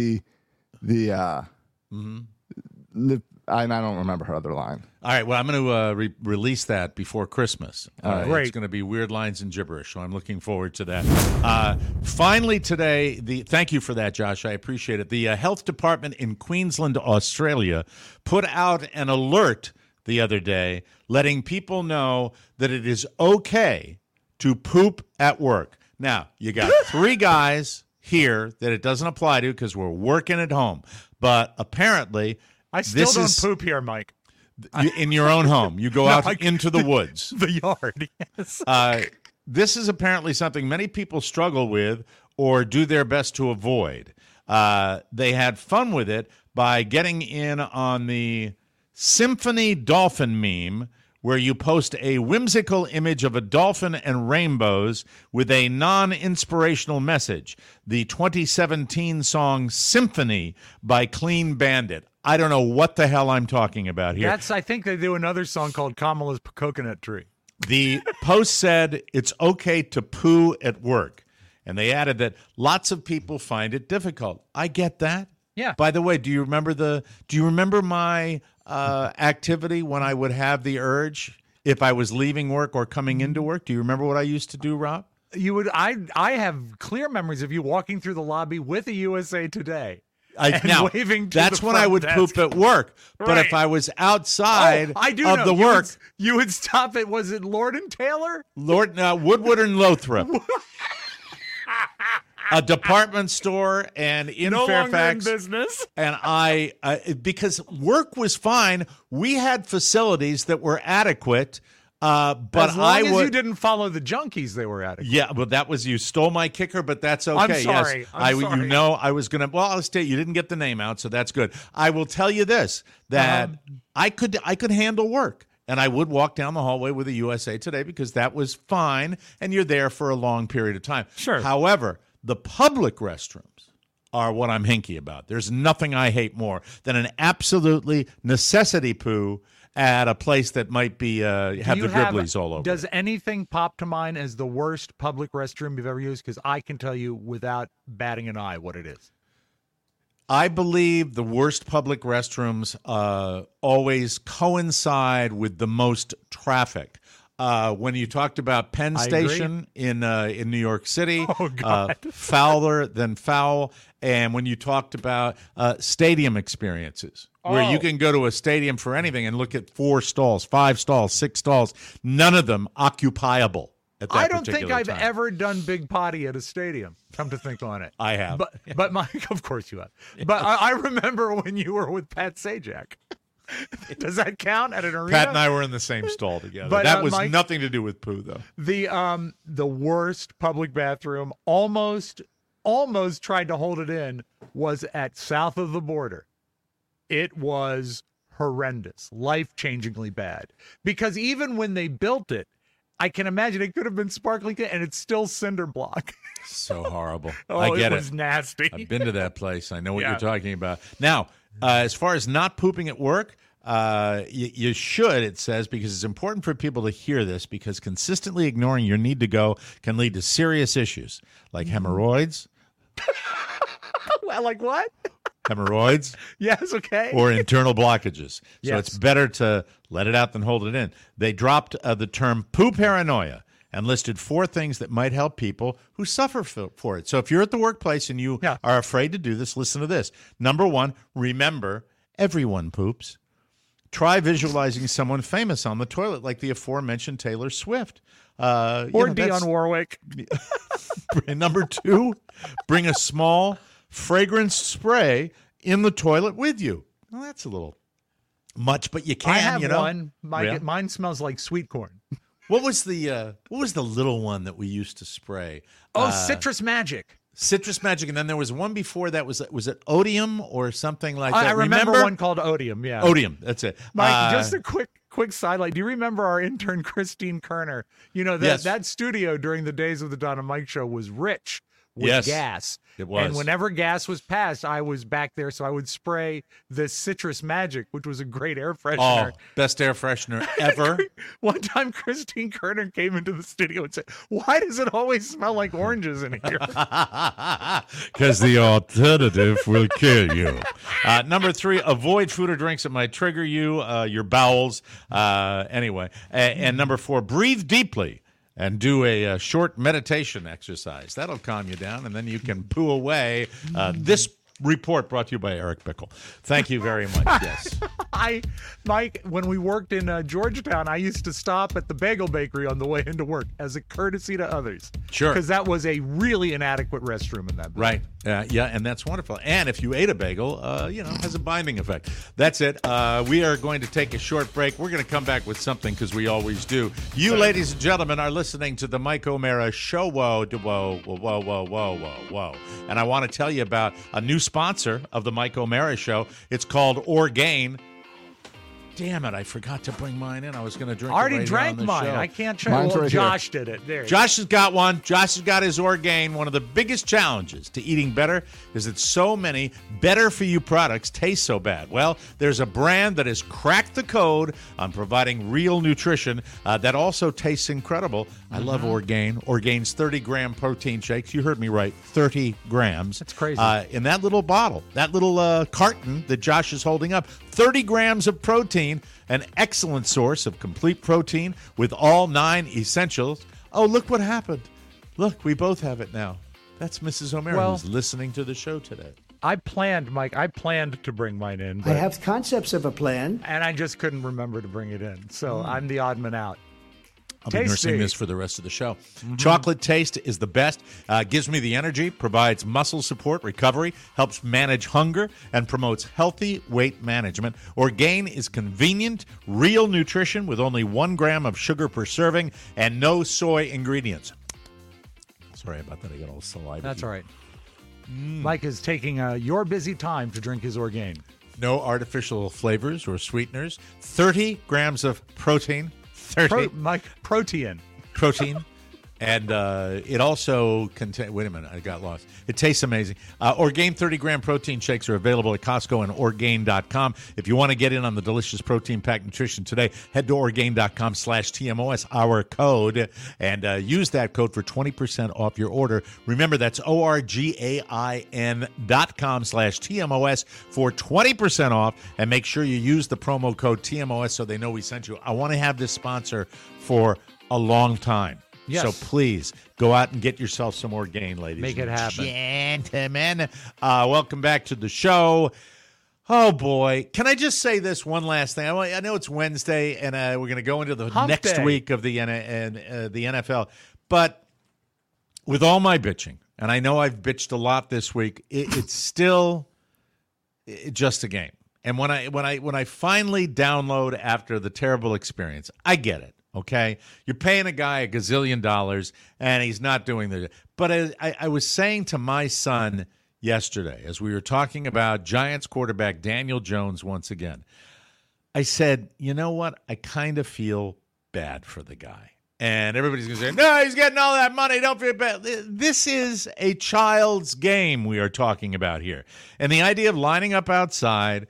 I don't remember her other line. All right, well, I'm going to release that before Christmas. Great. It's going to be Weird Lines and Gibberish, so I'm looking forward to that. Finally today, thank you for that, Josh. I appreciate it. The health department in Queensland, Australia, put out an alert the other day letting people know that it is okay to poop at work. Now, you got 3 guys here that it doesn't apply to because we're working at home. But apparently, I still don't poop here, Mike. In your own home. You go out into the woods. The yard, yes. This is apparently something many people struggle with or do their best to avoid. They had fun with it by getting in on the Symphony Dolphin meme, where you post a whimsical image of a dolphin and rainbows with a non-inspirational message. The 2017 song Symphony by Clean Bandit. I don't know what the hell I'm talking about here. I think they do another song called Kamala's Coconut Tree. The post said it's okay to poo at work. And they added that lots of people find it difficult. I get that. Yeah. By the way, do you remember my activity when I would have the urge if I was leaving work or coming into work? Do you remember what I used to do, Rob? You would. I have clear memories of you walking through the lobby with a USA Today. Waving to that's the when I would desk. Poop at work. But right. If I was outside of the work, you would stop at, was it Lord and Taylor? Woodward and Lothrop. A department store and in no Fairfax. Longer in business. And I because work was fine, we had facilities that were adequate. But as long as you didn't follow the junkies, they were adequate. Yeah, well, that was, you stole my kicker, but that's okay. I'm sorry. Yes, I'm sorry. You know, I was gonna. Well, I'll state you didn't get the name out, so that's good. I will tell you this: that I could handle work, and I would walk down the hallway with a USA Today because that was fine, and you're there for a long period of time. Sure. However, the public restrooms are what I'm hinky about. There's nothing I hate more than an absolutely necessity poo at a place that might be have the dribblies all over. Does anything pop to mind as the worst public restroom you've ever used? Because I can tell you without batting an eye what it is. I believe the worst public restrooms always coincide with the most traffic. When you talked about Penn Station in New York City, fouler than foul. And when you talked about stadium experiences, where you can go to a stadium for anything and look at 4 stalls, 5 stalls, 6 stalls, none of them occupiable at that I don't think I've time. ever done big potty at a stadium, come to think on it. I have. But Mike, of course you have. But I remember when you were with Pat Sajak. Does that count at an arena? Pat and I were in the same stall together. But that was Mike, nothing to do with poo, though. The worst public bathroom, almost tried to hold it in, was at south of the border. It was horrendous, life-changingly bad. Because even when they built it, I can imagine it could have been sparkling, and it's still cinder block. So horrible. I get it. Was nasty. I've been to that place. I know what you're talking about. Now, as far as not pooping at work, you should, it says, because it's important for people to hear this, because consistently ignoring your need to go can lead to serious issues like hemorrhoids. Well, like what? Hemorrhoids. Yes, okay. Or internal blockages. So it's better to let it out than hold it in. They dropped the term poo paranoia and listed 4 things that might help people who suffer for it. So if you're at the workplace and you are afraid to do this, listen to this. Number 1, remember, everyone poops. Try visualizing someone famous on the toilet, like the aforementioned Taylor Swift. Or Dionne Warwick. Number 2, bring a small fragrance spray in the toilet with you. Well, that's a little much, but you can. I have one. Mine smells like sweet corn. What was the little one that we used to spray? Citrus Magic. Citrus Magic, and then there was one before that. Was it Odium or something like that? I remember one called Odium. Yeah, Odium. That's it. Mike, just a quick sidelight. Do you remember our intern Christine Kerner? You know that studio during the days of the Don and Mike show was rich with gas. It was. And whenever gas was passed, I was back there, so I would spray the Citrus Magic, which was a great air freshener. Oh, best air freshener ever. One time, Christine Kerner came into the studio and said, "Why does it always smell like oranges in here?" Because the alternative will kill you. Number 3, avoid food or drinks that might trigger you, your bowels. Anyway. And number 4, breathe deeply. And do a short meditation exercise. That'll calm you down, and then you can poo away. This report brought to you by Eric Bickle. Thank you very much. Yes. Mike, when we worked in Georgetown, I used to stop at the Bagel Bakery on the way into work as a courtesy to others. Sure. Because that was a really inadequate restroom in that building. Right. And that's wonderful. And if you ate a bagel, it has a binding effect. That's it. We are going to take a short break. We're going to come back with something because we always do. You, ladies and gentlemen, are listening to the Mike O'Mara Show. Whoa. And I want to tell you about a new sponsor of the Mike O'Mara Show. It's called Orgain. Damn it, I forgot to bring mine in. I was going to drink it already right drank on the mine. show. I can't try. Well, right Josh did it. There. Josh has got one. Josh has got his Orgain. One of the biggest challenges to eating better is that so many better-for-you products taste so bad. Well, there's a brand that has cracked the code on providing real nutrition that also tastes incredible. I love Orgain. Orgain's 30-gram protein shakes. You heard me right, 30 grams. That's crazy. In that little bottle, that little carton that Josh is holding up, 30 grams of protein, an excellent source of complete protein with all 9 essentials. Oh, look what happened. Look, we both have it now. That's Mrs. O'Mara who's listening to the show today. I planned to bring mine in. I have concepts of a plan. And I just couldn't remember to bring it in. So I'm the odd man out. I'll be nursing this for the rest of the show. Chocolate taste is the best. Gives me the energy, provides muscle support, recovery, helps manage hunger, and promotes healthy weight management. Orgain is convenient, real nutrition with only 1 gram of sugar per serving and no soy ingredients. Sorry about that. I got all saliva. That's all right. Mike is taking your busy time to drink his Orgain. No artificial flavors or sweeteners. 30 grams of protein. 30. Mike, protein. And it also contains, wait a minute, I got lost. It tastes amazing. Orgain 30-gram protein shakes are available at Costco and Orgain.com. If you want to get in on the delicious protein-packed nutrition today, head to Orgain.com/TMOS, our code, and use that code for 20% off your order. Remember, that's ORGAIN.com/TMOS for 20% off, and make sure you use the promo code TMOS so they know we sent you. I want to have this sponsor for a long time. Yes. So please go out and get yourself some Orgain, ladies. Make it happen. Gentlemen, welcome back to the show. Oh, boy. Can I just say this one last thing? I know it's Wednesday, and we're going to go into the next week of the NFL. But with all my bitching, and I know I've bitched a lot this week, it's still just a game. And when I finally download after the terrible experience, I get it. Okay, you're paying a guy $1 gazillion, and he's not doing the. But I was saying to my son yesterday, as we were talking about Giants quarterback Daniel Jones once again, I said, you know what? I kind of feel bad for the guy. And everybody's going to say, no, he's getting all that money. Don't feel bad. This is a child's game we are talking about here. And the idea of lining up outside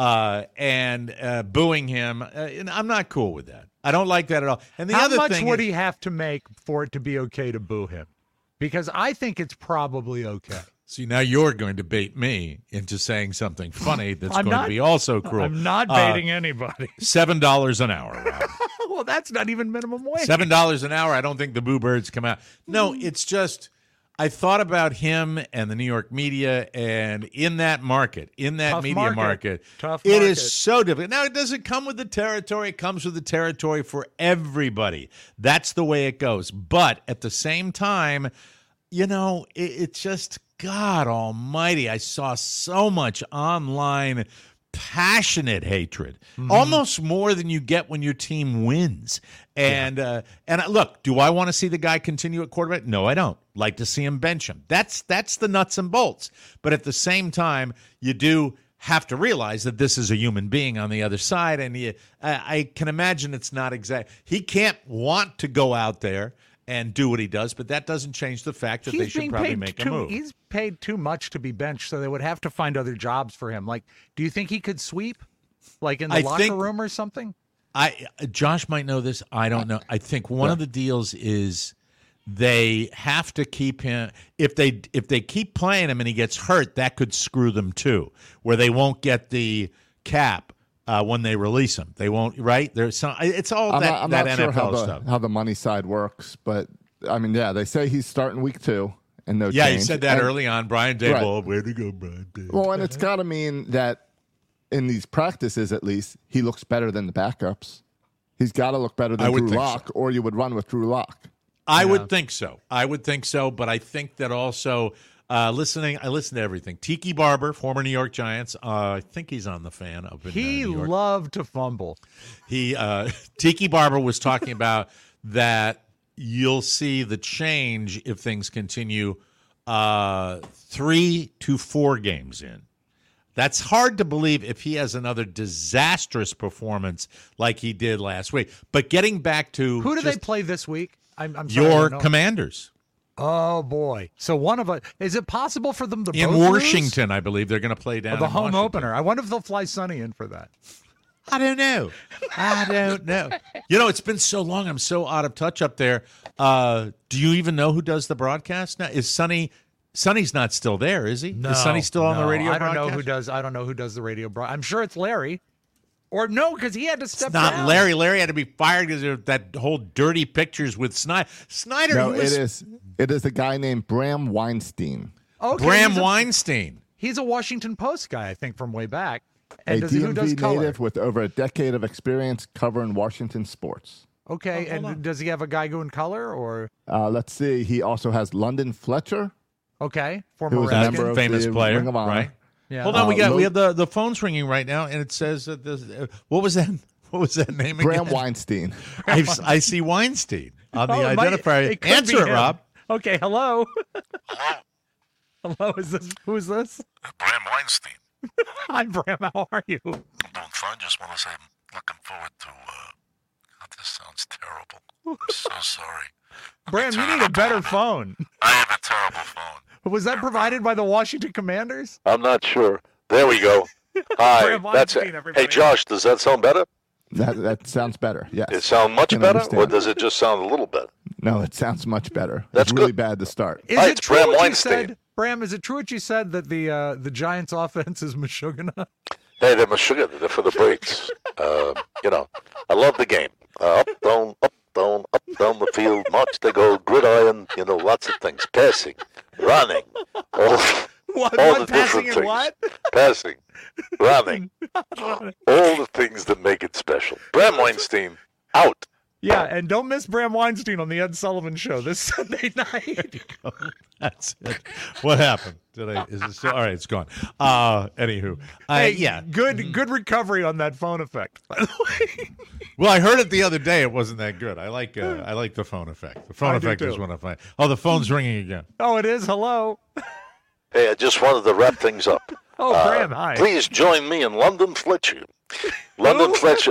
and booing him, I'm not cool with that. I don't like that at all. And the How other much thing would he have to make for it to be okay to boo him? Because I think it's probably okay. See, now you're going to bait me into saying something funny that's going to be also cruel. I'm not baiting anybody. $7 an hour, Rob. Well, that's not even minimum wage. $7 an hour. I don't think the boo birds come out. No, it's just I thought about him and the New York media, and in that market, in that media market, it is so difficult. Now, it doesn't come with the territory. It comes with the territory for everybody. That's the way it goes. But at the same time, you know, it's just, God almighty, I saw so much online passionate hatred, almost more than you get when your team wins. And look, do I want to see the guy continue at quarterback? No, I don't. Like to see him bench him. That's the nuts and bolts. But at the same time, you do have to realize that this is a human being on the other side. And I can imagine it's not exact. He can't want to go out there and do what he does, but that doesn't change the fact that they should probably make a move. He's paid too much to be benched, so they would have to find other jobs for him. Like, do you think he could sweep, like in the locker room or something? Josh might know this. I don't know. I think one of the deals is they have to keep him. If they keep playing him and he gets hurt, that could screw them too, where they won't get the cap. When they release him, they won't. Right? There's some. It's all I'm not NFL sure stuff. How the money side works, but I mean, yeah, they say he's starting week 2 and no. Yeah, change. he said that early on. Brian Daboll, way to go, Brian Daboll. Well, and it's got to mean that in these practices, at least, he looks better than the backups. He's got to look better than Drew Lock, or you would run with Drew Lock. I would think so. But I think that also. I listen to everything. Tiki Barber, former New York Giants. I think he's on the Fan up in He New York. loved to fumble. Tiki Barber was talking about that you'll see the change if things continue 3 to 4 games in. That's hard to believe if he has another disastrous performance like he did last week. But getting back to who do they play this week? I'm sorry, your Commanders. Oh, boy. So one of us, is it possible for them to in both Washington, lose? I believe they're going to play down the in home Washington. opener. I wonder if they'll fly Sonny in for that. I don't know. You know, it's been so long. I'm so out of touch up there. Do you even know who does the broadcast now? Is Sonny's not still there, is he? No, is Sonny still on the radio I don't broadcast? know who does the radio broadcast. I'm sure it's Larry. Or no, because he had to step down. Not Larry. Larry had to be fired because of that whole dirty pictures with Snyder. No, it is a guy named Bram Weinstein. Okay, Bram Weinstein. He's a Washington Post guy, I think, from way back. And who does color? native with over a decade of experience covering Washington sports. Okay, and does he have a guy doing color or? Let's see. He also has London Fletcher. Okay, who was a member of famous the player, Ring of Honor. right? Yeah. Hold on, we have the phone's ringing right now, and it says that what was that? What was that name again? Bram Weinstein. I see Weinstein on the identifier. Answer it, Rob. Okay, hello. Hello, who is this? Bram Weinstein. Hi, Bram. How are you? I'm doing fine. Just want to say I'm looking forward to. God, this sounds terrible. I'm so sorry. Bram, you need a better phone. I have a terrible phone. Was that provided by the Washington Commanders? I'm not sure. There we go. Hi, Bram that's Weinstein, it. everybody. Hey, Josh, does that sound better? That sounds better. Yes. It sound much Can better, understand. or does it just sound a little better? No, it sounds much better. That's it's really good. bad to start. Is Hi, it it's true Bram what you Weinstein. said, Bram? Is it true what you said that the Giants' offense is Meshuggah? Hey, they're Meshuggah. They're for the breaks. I love the game. Up, down, the field. March they go. Gridiron. Lots of things. Passing, running. All the passing different and things. what? Passing, running. All the things that make it special. Bram Weinstein out. Yeah, and don't miss Bram Weinstein on the Ed Sullivan Show this Sunday night. That's it. What happened? Is it still all right? It's gone. Anywho, yeah, good recovery on that phone effect. By the way, well, I heard it the other day. It wasn't that good. I like the phone effect. The phone effect is one of my. Oh, the phone's ringing again. Oh, it is. Hello. Hey, I just wanted to wrap things up. Oh, Bram, hi. Please join me in London Fletcher. London Fletcher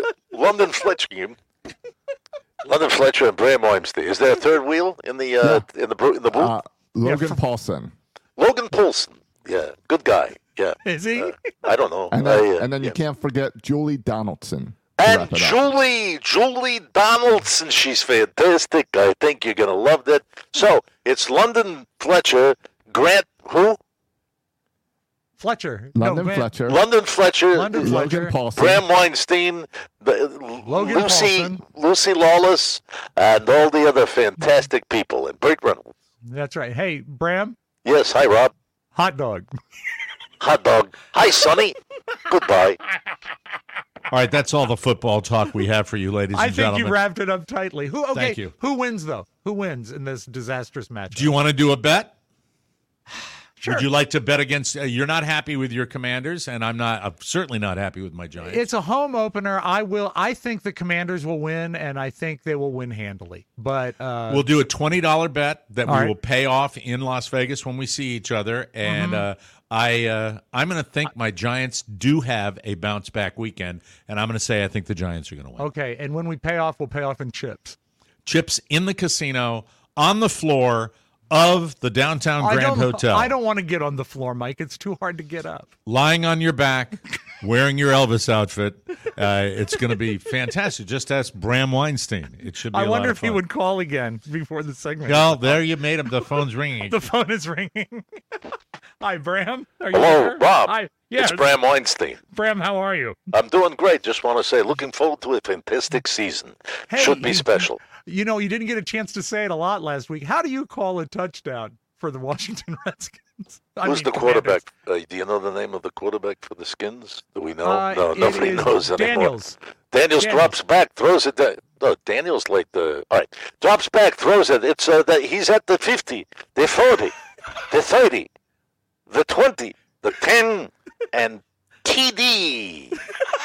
and Bram Weinstein. Is there a third wheel in the booth? Logan Paulson. Logan Paulson. Yeah, good guy. Yeah. Is he? I don't know. And then you can't forget Julie Donaldson. And Julie Donaldson, she's fantastic. I think you're going to love that. So it's London Fletcher, Grant, who? Fletcher. London Fletcher. Logan Paulson. Bram Weinstein, Logan Paulson. Lucy Lawless, and all the other fantastic people, and Burt Reynolds. That's right. Hey, Bram. Yes, hi, Rob. Hot dog. Hot dog. Hi, Sonny. Goodbye. All right, that's all the football talk we have for you, ladies and gentlemen. I think you wrapped it up tightly. Thank you. Who wins, though? Who wins in this disastrous match? Do you want to do a bet? Sure. Would you like to bet against? You're not happy with your Commanders, and I'm certainly not happy with my Giants. It's a home opener. I think the Commanders will win, and I think they will win handily. But we'll do a $20 bet that we will pay off in Las Vegas when we see each other, and I'm going to think my Giants do have a bounce back weekend, and I'm going to say I think the Giants are going to win. Okay, and when we pay off, we'll pay off in chips. Chips in the casino on the floor of the downtown Grand Hotel. I don't want to get on the floor, Mike. It's too hard to get up. Lying on your back, wearing your Elvis outfit. It's going to be fantastic. Just ask Bram Weinstein. It should be I wonder if he would call again before the segment. Well, there you made him. The phone's ringing. The phone is ringing. Hi, Bram. Are you Hello, there? Rob. Hi. Yeah, it's Bram Weinstein. Bram, how are you? I'm doing great. Just want to say, looking forward to a fantastic season. Hey, Should be special. You didn't get a chance to say it a lot last week. How do you call a touchdown for the Washington Redskins? Who's the quarterback? Do you know the name of the quarterback for the Skins? Do we know? No, nobody knows anymore. Daniels drops back, throws it. No, Daniels all right. Drops back, throws it. It's he's at the 50, the 40, the 30, the 20, the 10, and TD.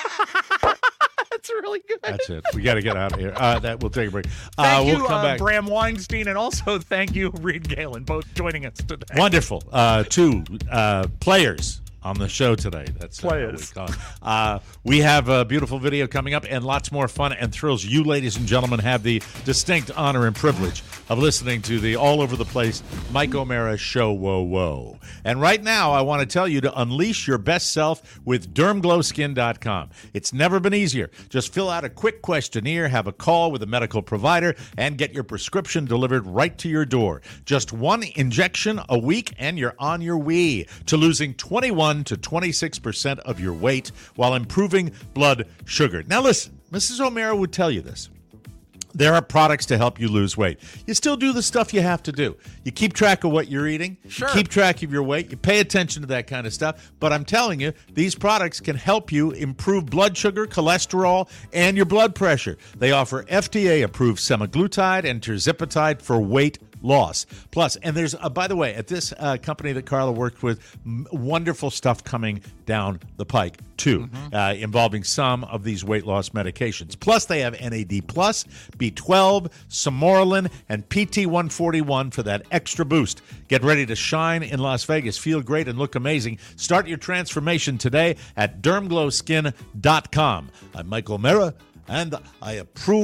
That's really good. That's it. We got to get out of here. We'll take a break. Thank we'll you, come back. Bram Weinstein, and also thank you, Reed Galen, both joining us today. Wonderful. Two players on the show today. That's players. What we call it. We have a beautiful video coming up and lots more fun and thrills. You, ladies and gentlemen, have the distinct honor and privilege of listening to the all over the place Mike O'Mara Show. Whoa, whoa. And right now, I want to tell you to unleash your best self with DermGlowSkin.com. It's never been easier. Just fill out a quick questionnaire, have a call with a medical provider, and get your prescription delivered right to your door. Just one injection a week, and you're on your way to losing 21 to 26% of your weight while improving blood sugar. Now listen, Mrs. O'Mara would tell you this. There are products to help you lose weight. You still do the stuff you have to do. You keep track of what you're eating. Sure. You keep track of your weight. You pay attention to that kind of stuff. But I'm telling you, these products can help you improve blood sugar, cholesterol, and your blood pressure. They offer FDA-approved semaglutide and tirzepatide for weight loss. Plus, and there's, by the way, at this company that Carla worked with, wonderful stuff coming down the pike, too, involving some of these weight loss medications. Plus, they have NAD+, B12, Samoralin, and PT141 for that extra boost. Get ready to shine in Las Vegas, feel great, and look amazing. Start your transformation today at DermGlowSkin.com. I'm Michael O'Mara, and I approve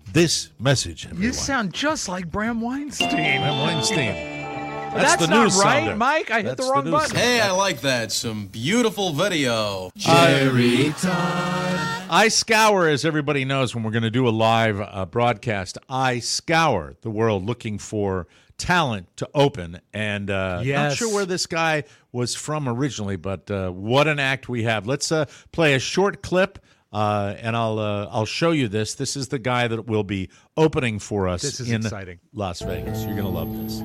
this message, everyone. You sound just like Bram Weinstein. Bram Weinstein. That's the not news right, sounder. Mike. I hit the wrong button. Hey, I like that. Some beautiful video. Jerry Todd. I scour, as everybody knows, when we're going to do a live broadcast, I scour the world looking for talent to open. And not sure where this guy was from originally, but what an act we have. Let's play a short clip. And I'll show you this. This is the guy that will be opening for us in exciting. Las Vegas. You're going to love this.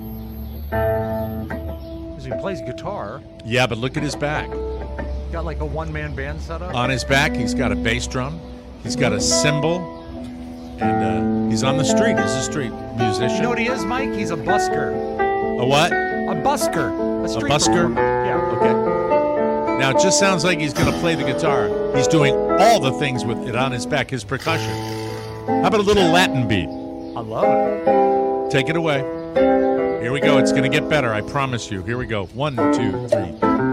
He plays guitar. Yeah, but look at his back. Got like a one-man band set up. On his back, he's got a bass drum. He's got a cymbal. And he's on the street. He's a street musician. You know what he is, Mike? He's a busker. A what? A busker. A street busker? performer. Yeah. Okay. Now, it just sounds like he's going to play the guitar. He's doing all the things with it on his back, his percussion. How about a little Latin beat? I love it. Take it away. Here we go. It's going to get better, I promise you. Here we go. 1, 2, 3.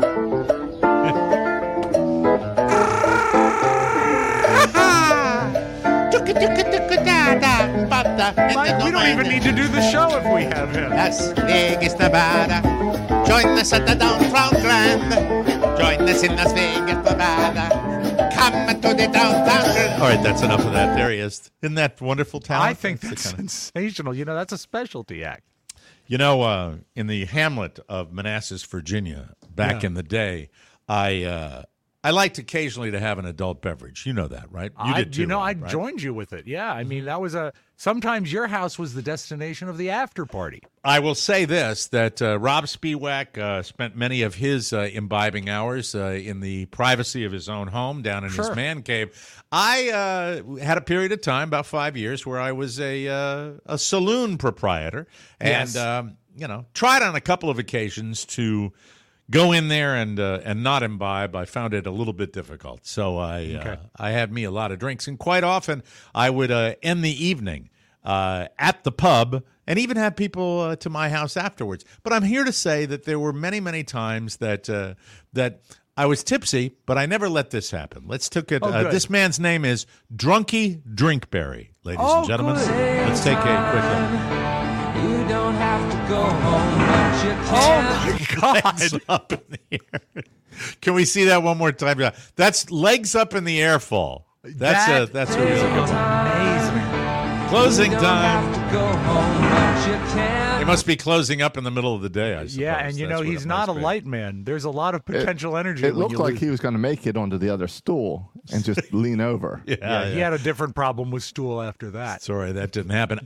Mike, we don't even need to do the show if we have him. Las Vegas, Nevada. Join us at the Downtown Grand. Join us in Las Vegas, Nevada. Come to the Downtown Grand. All right, that's enough of that. There he is. Isn't that wonderful talent? I think that's sensational. You know, that's a specialty act. You know, in the hamlet of Manassas, Virginia, back in the day, I liked occasionally to have an adult beverage. You know that, right? You did too. You know, I right? joined you with it. Yeah, I mean, that was sometimes your house was the destination of the after party. I will say this, that Rob Spiewak spent many of his imbibing hours in the privacy of his own home down in his man cave. I had a period of time, about 5 years, where I was a saloon proprietor and, tried on a couple of occasions to go in there and not imbibe. I found it a little bit difficult. So I had me a lot of drinks, and quite often I would end the evening at the pub and even have people to my house afterwards. But I'm here to say that there were many, many times that I was tipsy, but I never let this happen. Let's take it. This man's name is Drunky Drinkberry, ladies and gentlemen. Good. Let's take a quick look. You don't have to go home, but you can. Oh, my God. Legs up in the air. Can we see that one more time? That's legs up in the air fall. That's a really good one. Amazing. Closing time. Have to go home, but you can. He must be closing up in the middle of the day, I suppose. Yeah, and That's he's not a light man. There's a lot of potential energy. It looked like he was going to make it onto the other stool and just lean over. Yeah, he had a different problem with stool after that. Sorry, that didn't happen.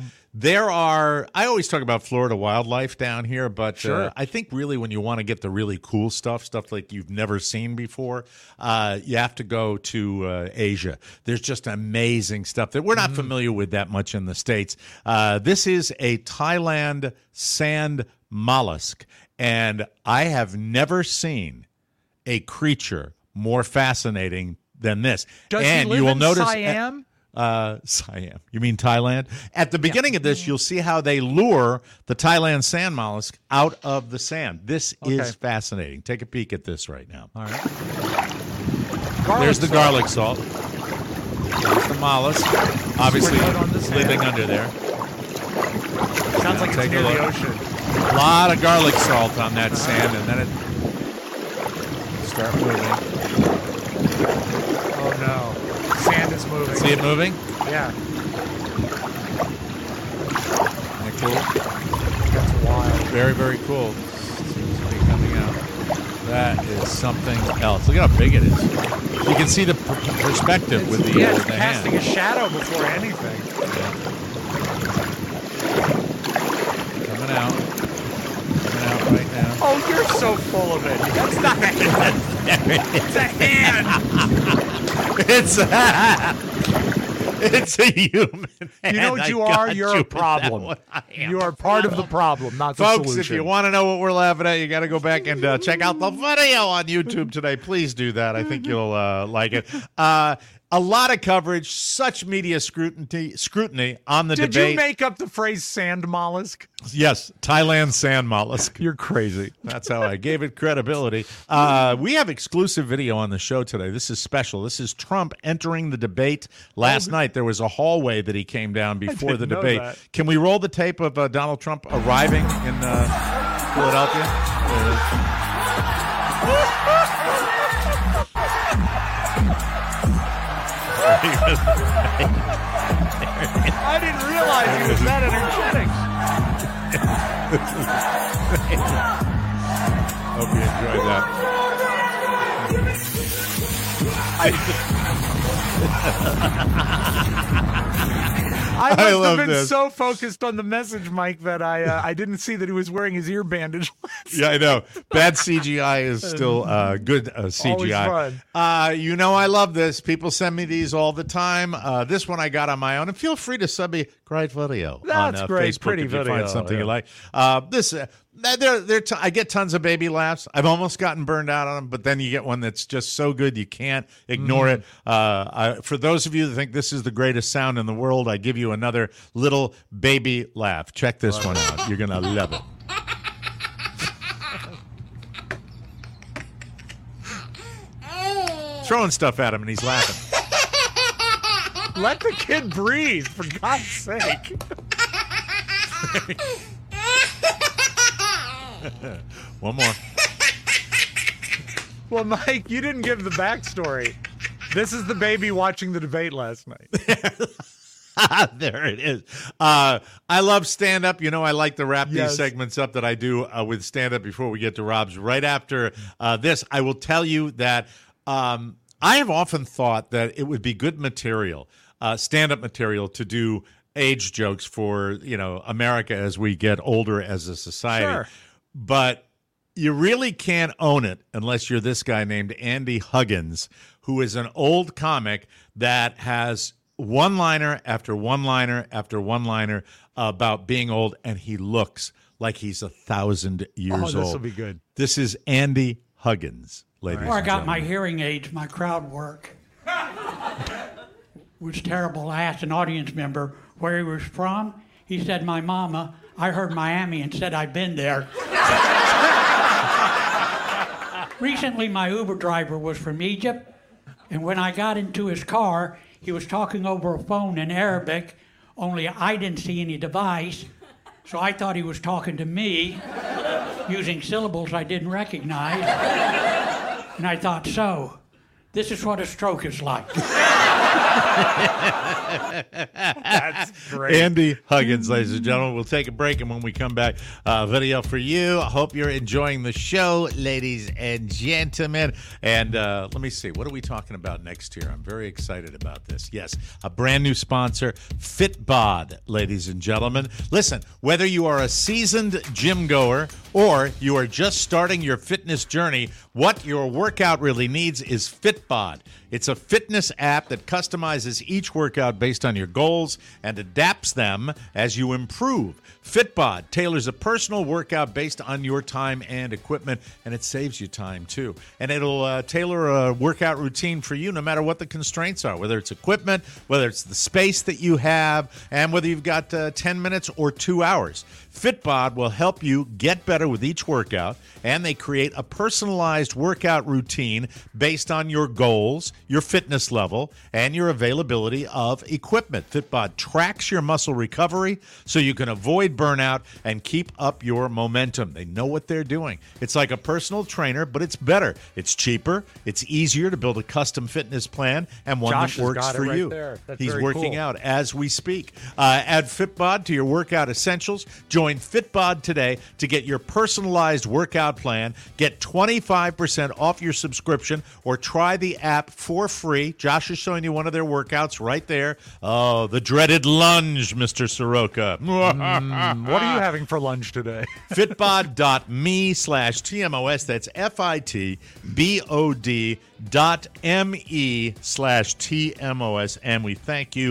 I always talk about Florida wildlife down here, but I think really when you want to get the really cool stuff like you've never seen before, you have to go to Asia. There's just amazing stuff that we're not familiar with that much in the States. This is a Thailand sand mollusk, and I have never seen a creature more fascinating than this. Does and he live you will in notice Siam? Siam. You mean Thailand? At the beginning of this, you'll see how they lure the Thailand sand mollusk out of the sand. This is fascinating. Take a peek at this right now. All right. There's the garlic salt. There's the mollusk, obviously living under there. Sounds like it's near the ocean. A lot of garlic salt on that sand, and then it start moving. Oh, no. Sand is moving. See it moving? Yeah. Isn't that cool? That's wild. Very, very cool. Seems to be coming out. That is something else. Look how big it is. You can see the perspective with the it's hand. casting a shadow before anything. Coming out right now. Oh, you're so full of it. That's not a hand. It's a hand. It's a human hand. You know what you are? You're a problem. You are part of the problem, not the solution. Folks, if you want to know what we're laughing at, you got to go back and check out the video on YouTube today. Please do that. I think you'll like it. A lot of coverage, such media scrutiny on the debate. Did you make up the phrase sand mollusk? Yes, Thailand sand mollusk. You're crazy. That's how I gave it credibility. We have exclusive video on the show today. This is special. This is Trump entering the debate. Last night, there was a hallway that he came down before the debate. Can we roll the tape of Donald Trump arriving in Philadelphia? I didn't realize he was that energetic. Hope you enjoyed I must have been so focused on the message, Mike, that I didn't see that he was wearing his ear bandage. Yeah, I know. Bad CGI is still good CGI. I love this. People send me these all the time. This one I got on my own. And feel free to sub me. Great video. That's on great. Facebook Pretty if you video. find something you like. I get tons of baby laughs. I've almost gotten burned out on them, but then you get one that's just so good you can't ignore it. For those of you that think this is the greatest sound in the world, I give you another little baby laugh. Check this one out. You're going to love it. Throwing stuff at him and he's laughing. Let the kid breathe, for God's sake. One more. Well, Mike, you didn't give the backstory. This is the baby watching the debate last night. There it is. I love stand-up. I like to wrap these segments up that I do with stand-up before we get to Rob's. Right after this, I will tell you that I have often thought that it would be good material, stand-up material, to do age jokes for, America as we get older as a society. Sure. But you really can't own it unless you're this guy named Andy Huggins, who is an old comic that has one-liner after one-liner after one-liner about being old, and he looks like he's 1,000 years old. This will be good. This is Andy Huggins, ladies and gentlemen. Before I got my hearing aids, my crowd work was terrible. I asked an audience member where he was from. He said, my mama. I heard Miami and said I'd been there. Recently, my Uber driver was from Egypt, and when I got into his car, he was talking over a phone in Arabic, only I didn't see any device, so I thought he was talking to me, using syllables I didn't recognize. And I thought, so, this is what a stroke is like. That's great. Andy Huggins, ladies and gentlemen. We'll take a break, and when we come back, video for you. I hope you're enjoying the show, ladies and gentlemen. And let me see. What are we talking about next here? I'm very excited about this. Yes, a brand new sponsor, Fitbod, ladies and gentlemen. Listen, whether you are a seasoned gym goer or you are just starting your fitness journey, what your workout really needs is Fitbod. It's a fitness app that customizes each workout based on your goals and adapts them as you improve. Fitbod tailors a personal workout based on your time and equipment, and it saves you time, too. And it'll tailor a workout routine for you no matter what the constraints are, whether it's equipment, whether it's the space that you have, and whether you've got 10 minutes or 2 hours. Fitbod will help you get better with each workout, and they create a personalized workout routine based on your goals, your fitness level, and your availability of equipment. Fitbod tracks your muscle recovery so you can avoid burnout and keep up your momentum. They know what they're doing. It's like a personal trainer, but it's better. It's cheaper. It's easier to build a custom fitness plan and one Josh that works has got for it right you. there. That's He's very working cool. out as we speak. Add Fitbod to your workout essentials. Join Fitbod today to get your personalized workout plan. Get 25% off your subscription or try the app for free. Josh is showing you one of their workouts right there. Oh, the dreaded lunge, Mr. Soroka. What are you having for lunch today? Fitbod.me/TMOS. That's FITBOD.me/TMOS. And we thank you,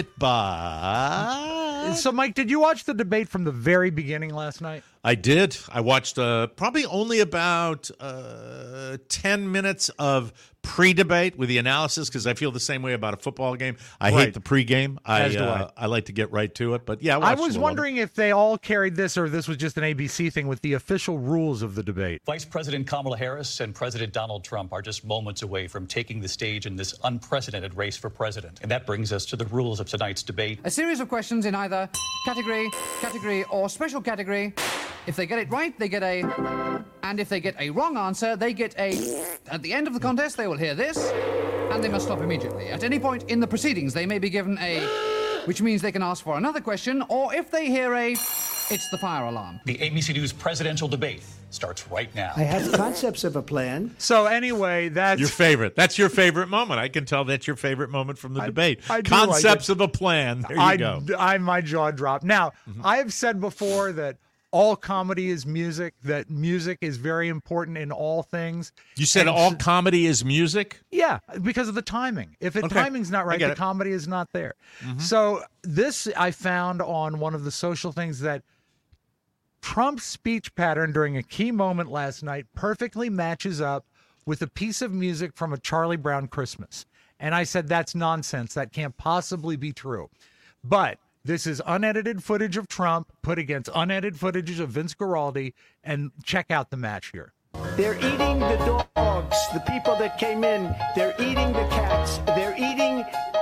Fitbod. So, Mike, did you watch the debate from the very beginning last night? I did. I watched probably only about 10 minutes of pre-debate with the analysis because I feel the same way about a football game. I hate the pre-game. I like to get right to it. But yeah, I was wondering if they all carried this or this was just an ABC thing with the official rules of the debate. Vice President Kamala Harris and President Donald Trump are just moments away from taking the stage in this unprecedented race for president. And that brings us to the rules of tonight's debate. A series of questions in either category, or special category. If they get it right, they get a... And if they get a wrong answer, they get a... At the end of the contest, they will hear this, and they must stop immediately. At any point in the proceedings, they may be given a... Which means they can ask for another question, or if they hear a... It's the fire alarm. The ABC News presidential debate starts right now. I have concepts of a plan. So anyway, that's... Your favorite. That's your favorite moment. I can tell that's your favorite moment from the debate. Concepts of a plan. There you go. My jaw dropped. Now, I have said before that all comedy is music, that music is very important in all things. You said all comedy is music? Yeah, because of the timing. If the timing's not right, the comedy is not there. So this I found on one of the social things that Trump's speech pattern during a key moment last night perfectly matches up with a piece of music from a Charlie Brown Christmas. And I said, that's nonsense. That can't possibly be true. But this is unedited footage of Trump put against unedited footage of Vince Guaraldi, and check out the match here. They're eating the dogs, the people that came in. They're eating the cats. They're eating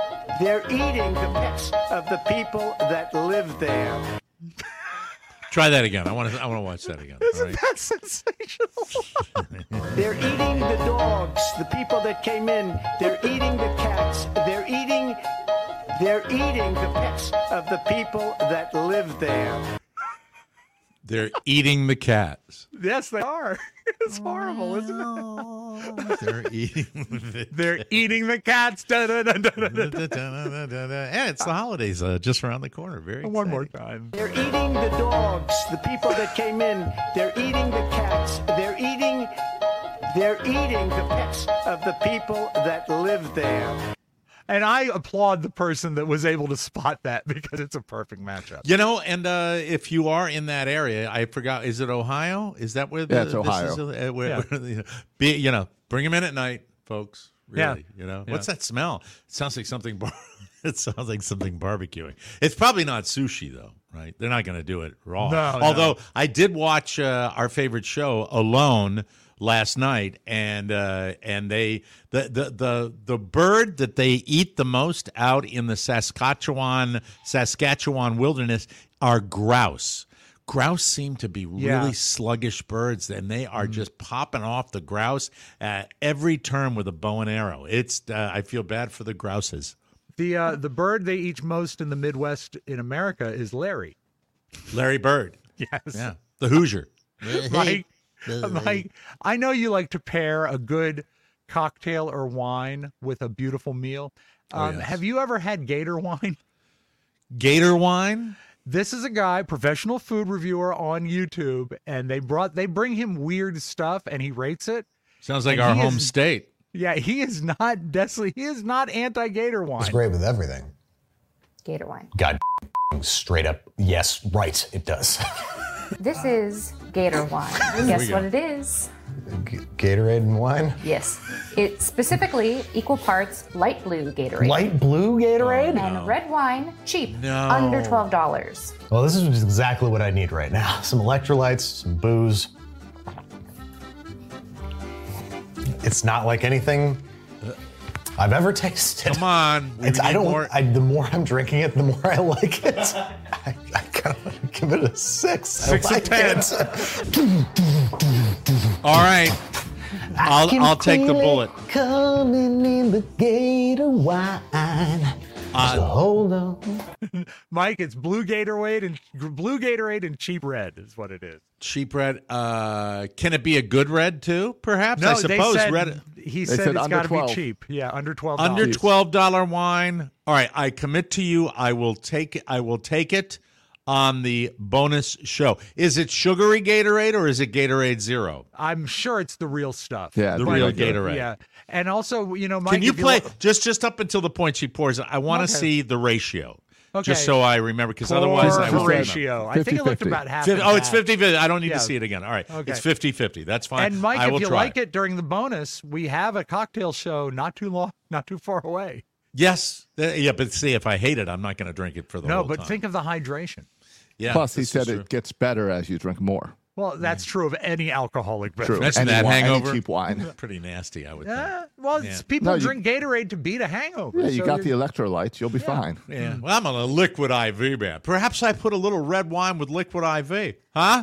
the pets of the people that live there. Try that again. I want to watch that again. Isn't that sensational? They're eating the dogs, the people that came in. They're eating the cats. They're eating the pets of the people that live there. They're eating the cats. Yes, they are. It's horrible, isn't it? They're eating the cats. And it's the holidays just around the corner. Very exciting. One more time. They're eating the dogs, the people that came in. They're eating the cats. They're eating the pets of the people that live there. And I applaud the person that was able to spot that because it's a perfect matchup. You know, and if you are in that area, I forgot, is it Ohio? Is that where it's Ohio. Bring them in at night, folks. Really, What's that smell? It sounds like something barbecuing. It's probably not sushi though, right? They're not going to do it raw. No, although I did watch our favorite show, Alone, last night, and the bird that they eat the most out in the Saskatchewan wilderness are grouse. Grouse seem to be really sluggish birds, and they are just popping off the grouse at every turn with a bow and arrow. It's I feel bad for the grouses. The bird they eat most in the Midwest in America is Larry. Larry Bird. Yes. Yeah. The Hoosier. Mike, I know you like to pair a good cocktail or wine with a beautiful meal. Yes. Have you ever had Gator wine? Gator wine? This is a guy, professional food reviewer on YouTube, and they bring him weird stuff, and he rates it. Sounds like our home state. Yeah, he is not anti-Gator wine. It's great with everything. Gator wine. God, straight up, yes, right, it does. This is Gator wine. Guess what it is? Gatorade and wine? Yes. It's specifically equal parts light blue Gatorade. Light blue Gatorade? And red wine, cheap, under $12. Well, this is exactly what I need right now. Some electrolytes, some booze. It's not like anything I've ever tasted. Come on. The more I'm drinking it, the more I like it. I kind of want to give it a 6. 6 of 10. All right. I'll take the bullet. Coming in the Gator wine. So hold on. Mike, it's blue Gatorade and cheap red is what it is. Cheap red. Can it be a good red too? Perhaps. No, I suppose red. He said it's got to be cheap. Yeah, under $12. Under $12 wine. All right, I commit to you. I will take it on the bonus show. Is it sugary Gatorade or is it Gatorade Zero? I'm sure it's the real stuff. Yeah, the real Gatorade. Yeah, and also, Mike, can you play just up until the point she pours? I want to see the ratio. Okay. Just so I remember, because otherwise I was ratio. I think it looked about half. It's 50-50. I don't need to see it again. All right. Okay. It's 50-50. That's fine. And Mike, if you try like it during the bonus, we have a cocktail show not too far away. Yes. Yeah, but see, if I hate it, I'm not going to drink it for the whole time. No, but think of the hydration. Yeah. Plus, he said it gets better as you drink more. Well, that's true of any alcoholic beverage. Imagine that hangover. Any cheap wine. Pretty nasty, I would think. People drink Gatorade to beat a hangover. Yeah, you got the electrolytes. You'll be fine. Yeah. Well, I'm on a liquid IV, man. Perhaps I put a little red wine with liquid IV. Huh?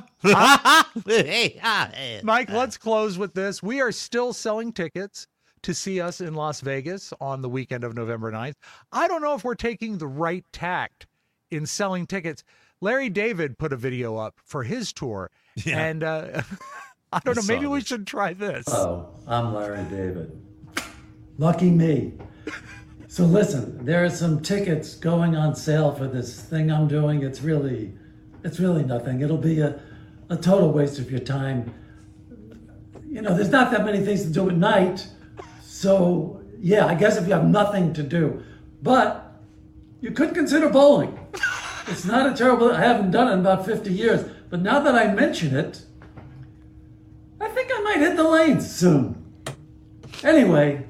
Mike, let's close with this. We are still selling tickets to see us in Las Vegas on the weekend of November 9th. I don't know if we're taking the right tact in selling tickets. Larry David put a video up for his tour, and I don't know, maybe we should try this. Oh, I'm Larry David. Lucky me. So listen, there are some tickets going on sale for this thing I'm doing. It's really nothing. It'll be a total waste of your time. You know, there's not that many things to do at night. So, yeah, I guess if you have nothing to do. But you could consider bowling. It's not a terrible, I haven't done it in about 50 years. But now that I mention it, I think I might hit the lanes soon. Anyway,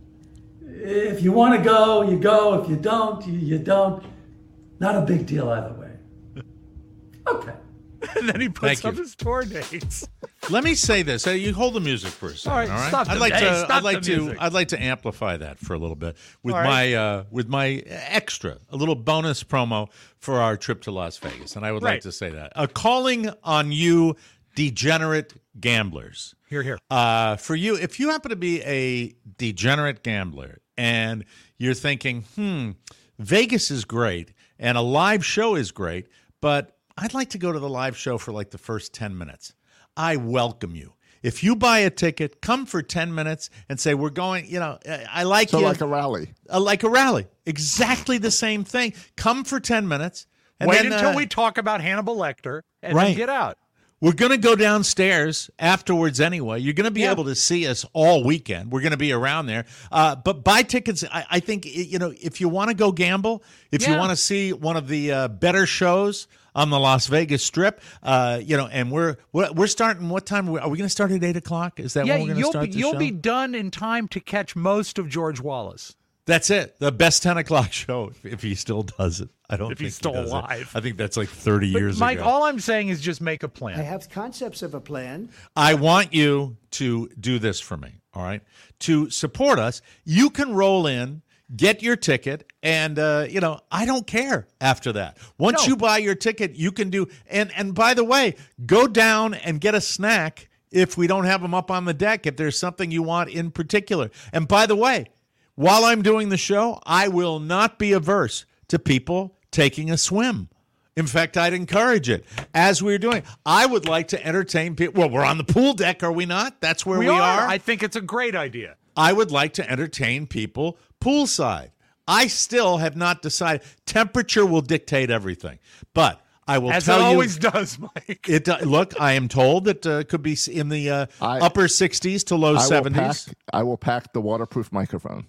if you want to go, you go. If you don't, you don't. Not a big deal either way. Okay. And then he puts up his tour dates. Let me say this. You hold the music for a second. All right, stop I'd like to amplify that for a little bit with my extra, a little bonus promo for our trip to Las Vegas, and I would like to say that calling on you, degenerate gamblers. Here. For you, if you happen to be a degenerate gambler and you're thinking, Vegas is great and a live show is great, but I'd like to go to the live show for like the first 10 minutes. I welcome you. If you buy a ticket, come for 10 minutes and say, we're going, I like you. So like a rally. Like a rally. Exactly the same thing. Come for 10 minutes. And wait then, until we talk about Hannibal Lecter and then get out. We're going to go downstairs afterwards anyway. You're going to be able to see us all weekend. We're going to be around there. But buy tickets. I think, if you want to go gamble, if you want to see one of the better shows on the Las Vegas Strip, and we're starting. What time are we going to start at 8:00? Is that when we're going to start the show? You'll be done in time to catch most of George Wallace. That's it. The best 10:00 show, if he still does it. I don't think he's still alive. I think that's like 30 years Mike, ago. Mike, all I'm saying is just make a plan. I have concepts of a plan. I want you to do this for me, all right? To support us, you can roll in, get your ticket, and, I don't care after that. Once you buy your ticket, you can do – and by the way, go down and get a snack if we don't have them up on the deck, if there's something you want in particular. And by the way, while I'm doing the show, I will not be averse to people taking a swim. In fact, I'd encourage it. As we're doing, I would like to entertain people. Well, we're on the pool deck, are we not? That's where we are. I think it's a great idea. I would like to entertain people poolside. I still have not decided. Temperature will dictate everything. But I will As tell you. As it always does, Mike. Look, I am told that could be in the upper 60s to low 70s. I will pack the waterproof microphone.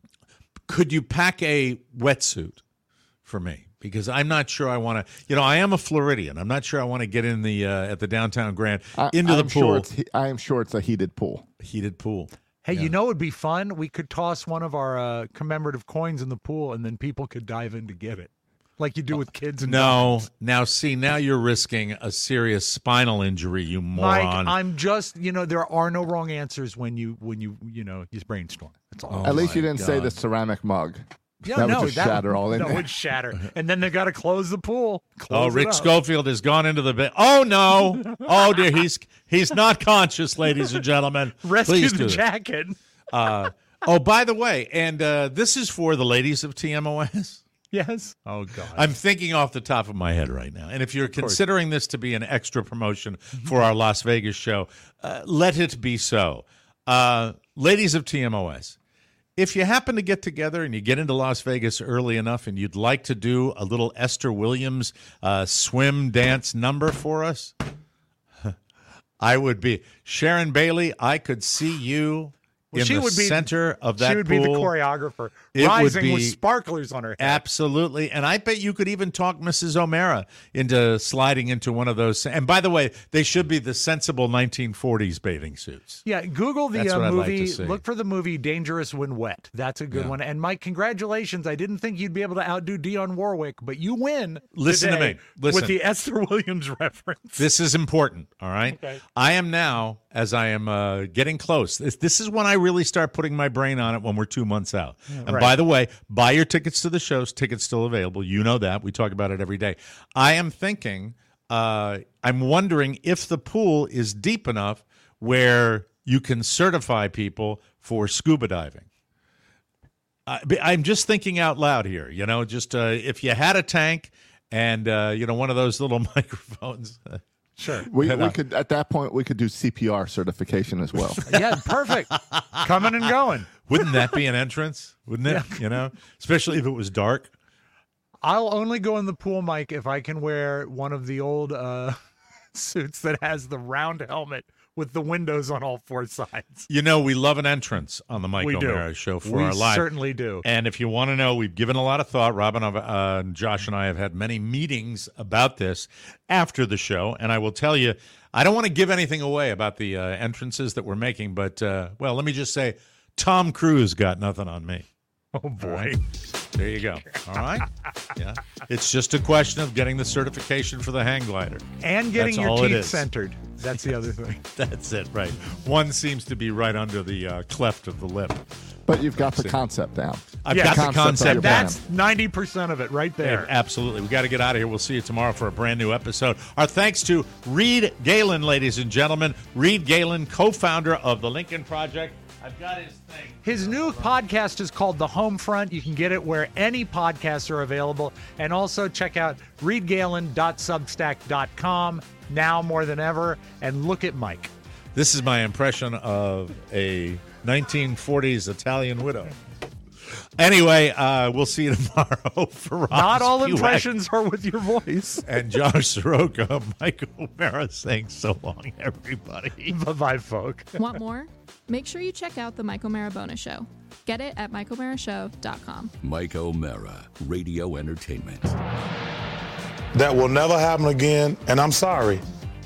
Could you pack a wetsuit for me? Because I'm not sure I want to. I am a Floridian. I'm not sure I want to get in the at the downtown Grand into the pool. I am sure it's a heated pool. Heated pool. Hey, it would be fun? We could toss one of our commemorative coins in the pool, and then people could dive in to get it, like you do with kids. And dogs. Now you're risking a serious spinal injury, you moron. Mike, I'm just, there are no wrong answers when you brainstorm. That's all. At least you didn't say the ceramic mug. Yeah, that would just shatter all in there. That would shatter. And then they got to close the pool. Rick Schofield has gone into the bed. Oh, no. Oh, dear. He's not conscious, ladies and gentlemen. Rescue the jacket. By the way, and this is for the ladies of TMOS. Yes. Oh, God. I'm thinking off the top of my head right now. And if you're considering this to be an extra promotion for our Las Vegas show, let it be so. Ladies of TMOS, if you happen to get together and you get into Las Vegas early enough and you'd like to do a little Esther Williams swim dance number for us, I would be. Sharon Bailey, I could see you in the center of that pool. She would be the choreographer, rising with sparklers on her head. Absolutely. And I bet you could even talk Mrs. O'Mara into sliding into one of those. And by the way, they should be the sensible 1940s bathing suits. Yeah, Google the movie. Look for the movie Dangerous When Wet. That's a good one. And Mike, congratulations. I didn't think you'd be able to outdo Dionne Warwick, but you win. Listen to me. With the Esther Williams reference. This is important, all right? Okay. I am now, as I am getting close, this is when I really start putting my brain on it when we're 2 months out. And by the way, buy your tickets to the shows. Tickets still available. You know that. We talk about it every day. I am thinking, I'm wondering if the pool is deep enough where you can certify people for scuba diving. I'm just thinking out loud here, just if you had a tank and, one of those little microphones. Sure. We could, at that point, we could do CPR certification as well. Yeah, perfect. Coming and going. Wouldn't that be an entrance? Wouldn't it? Yeah. Especially if it was dark. I'll only go in the pool, Mike, if I can wear one of the old suits that has the round helmet with the windows on all four sides. We love an entrance on the Mike O'Mara show for our live. We certainly do. And if you want to know, we've given a lot of thought. Robin, Josh, and I have had many meetings about this after the show. And I will tell you, I don't want to give anything away about the entrances that we're making. But, let me just say, Tom Cruise got nothing on me. Oh, boy. Right. There you go. All right? Yeah. It's just a question of getting the certification for the hang glider. And getting your teeth centered. That's the other thing. That's it, right. One seems to be right under the cleft of the lip. But you've got the concept down. I've got the concept down. That's 90% of it right there. Yeah, absolutely. We got to get out of here. We'll see you tomorrow for a brand new episode. Our thanks to Reed Galen, ladies and gentlemen. Reed Galen, co-founder of the Lincoln Project. I've got his thing. His new podcast is called The Home Front. You can get it where any podcasts are available. And also check out reedgalen.substack.com now more than ever. And look at Mike. This is my impression of a 1940s Italian widow. Anyway, we'll see you tomorrow for Rob Not all Spewak impressions are with your voice. And Josh Soroka, Michael O'Mara saying so long, everybody. Bye-bye, folk. Want more? Make sure you check out the Mike O'Mara Bonus Show. Get it at MikeO'MaraShow.com. Mike O'Mara, Radio Entertainment. That will never happen again, and I'm sorry.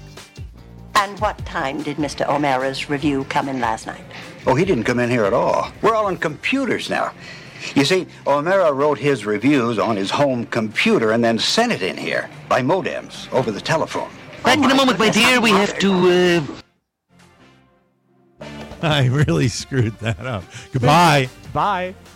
And what time did Mr. O'Mara's review come in last night? Oh, he didn't come in here at all. We're all on computers now. You see, O'Mara wrote his reviews on his home computer and then sent it in here by modems over the telephone. Back in a moment, my dear. We have to... I really screwed that up. Goodbye. Bye.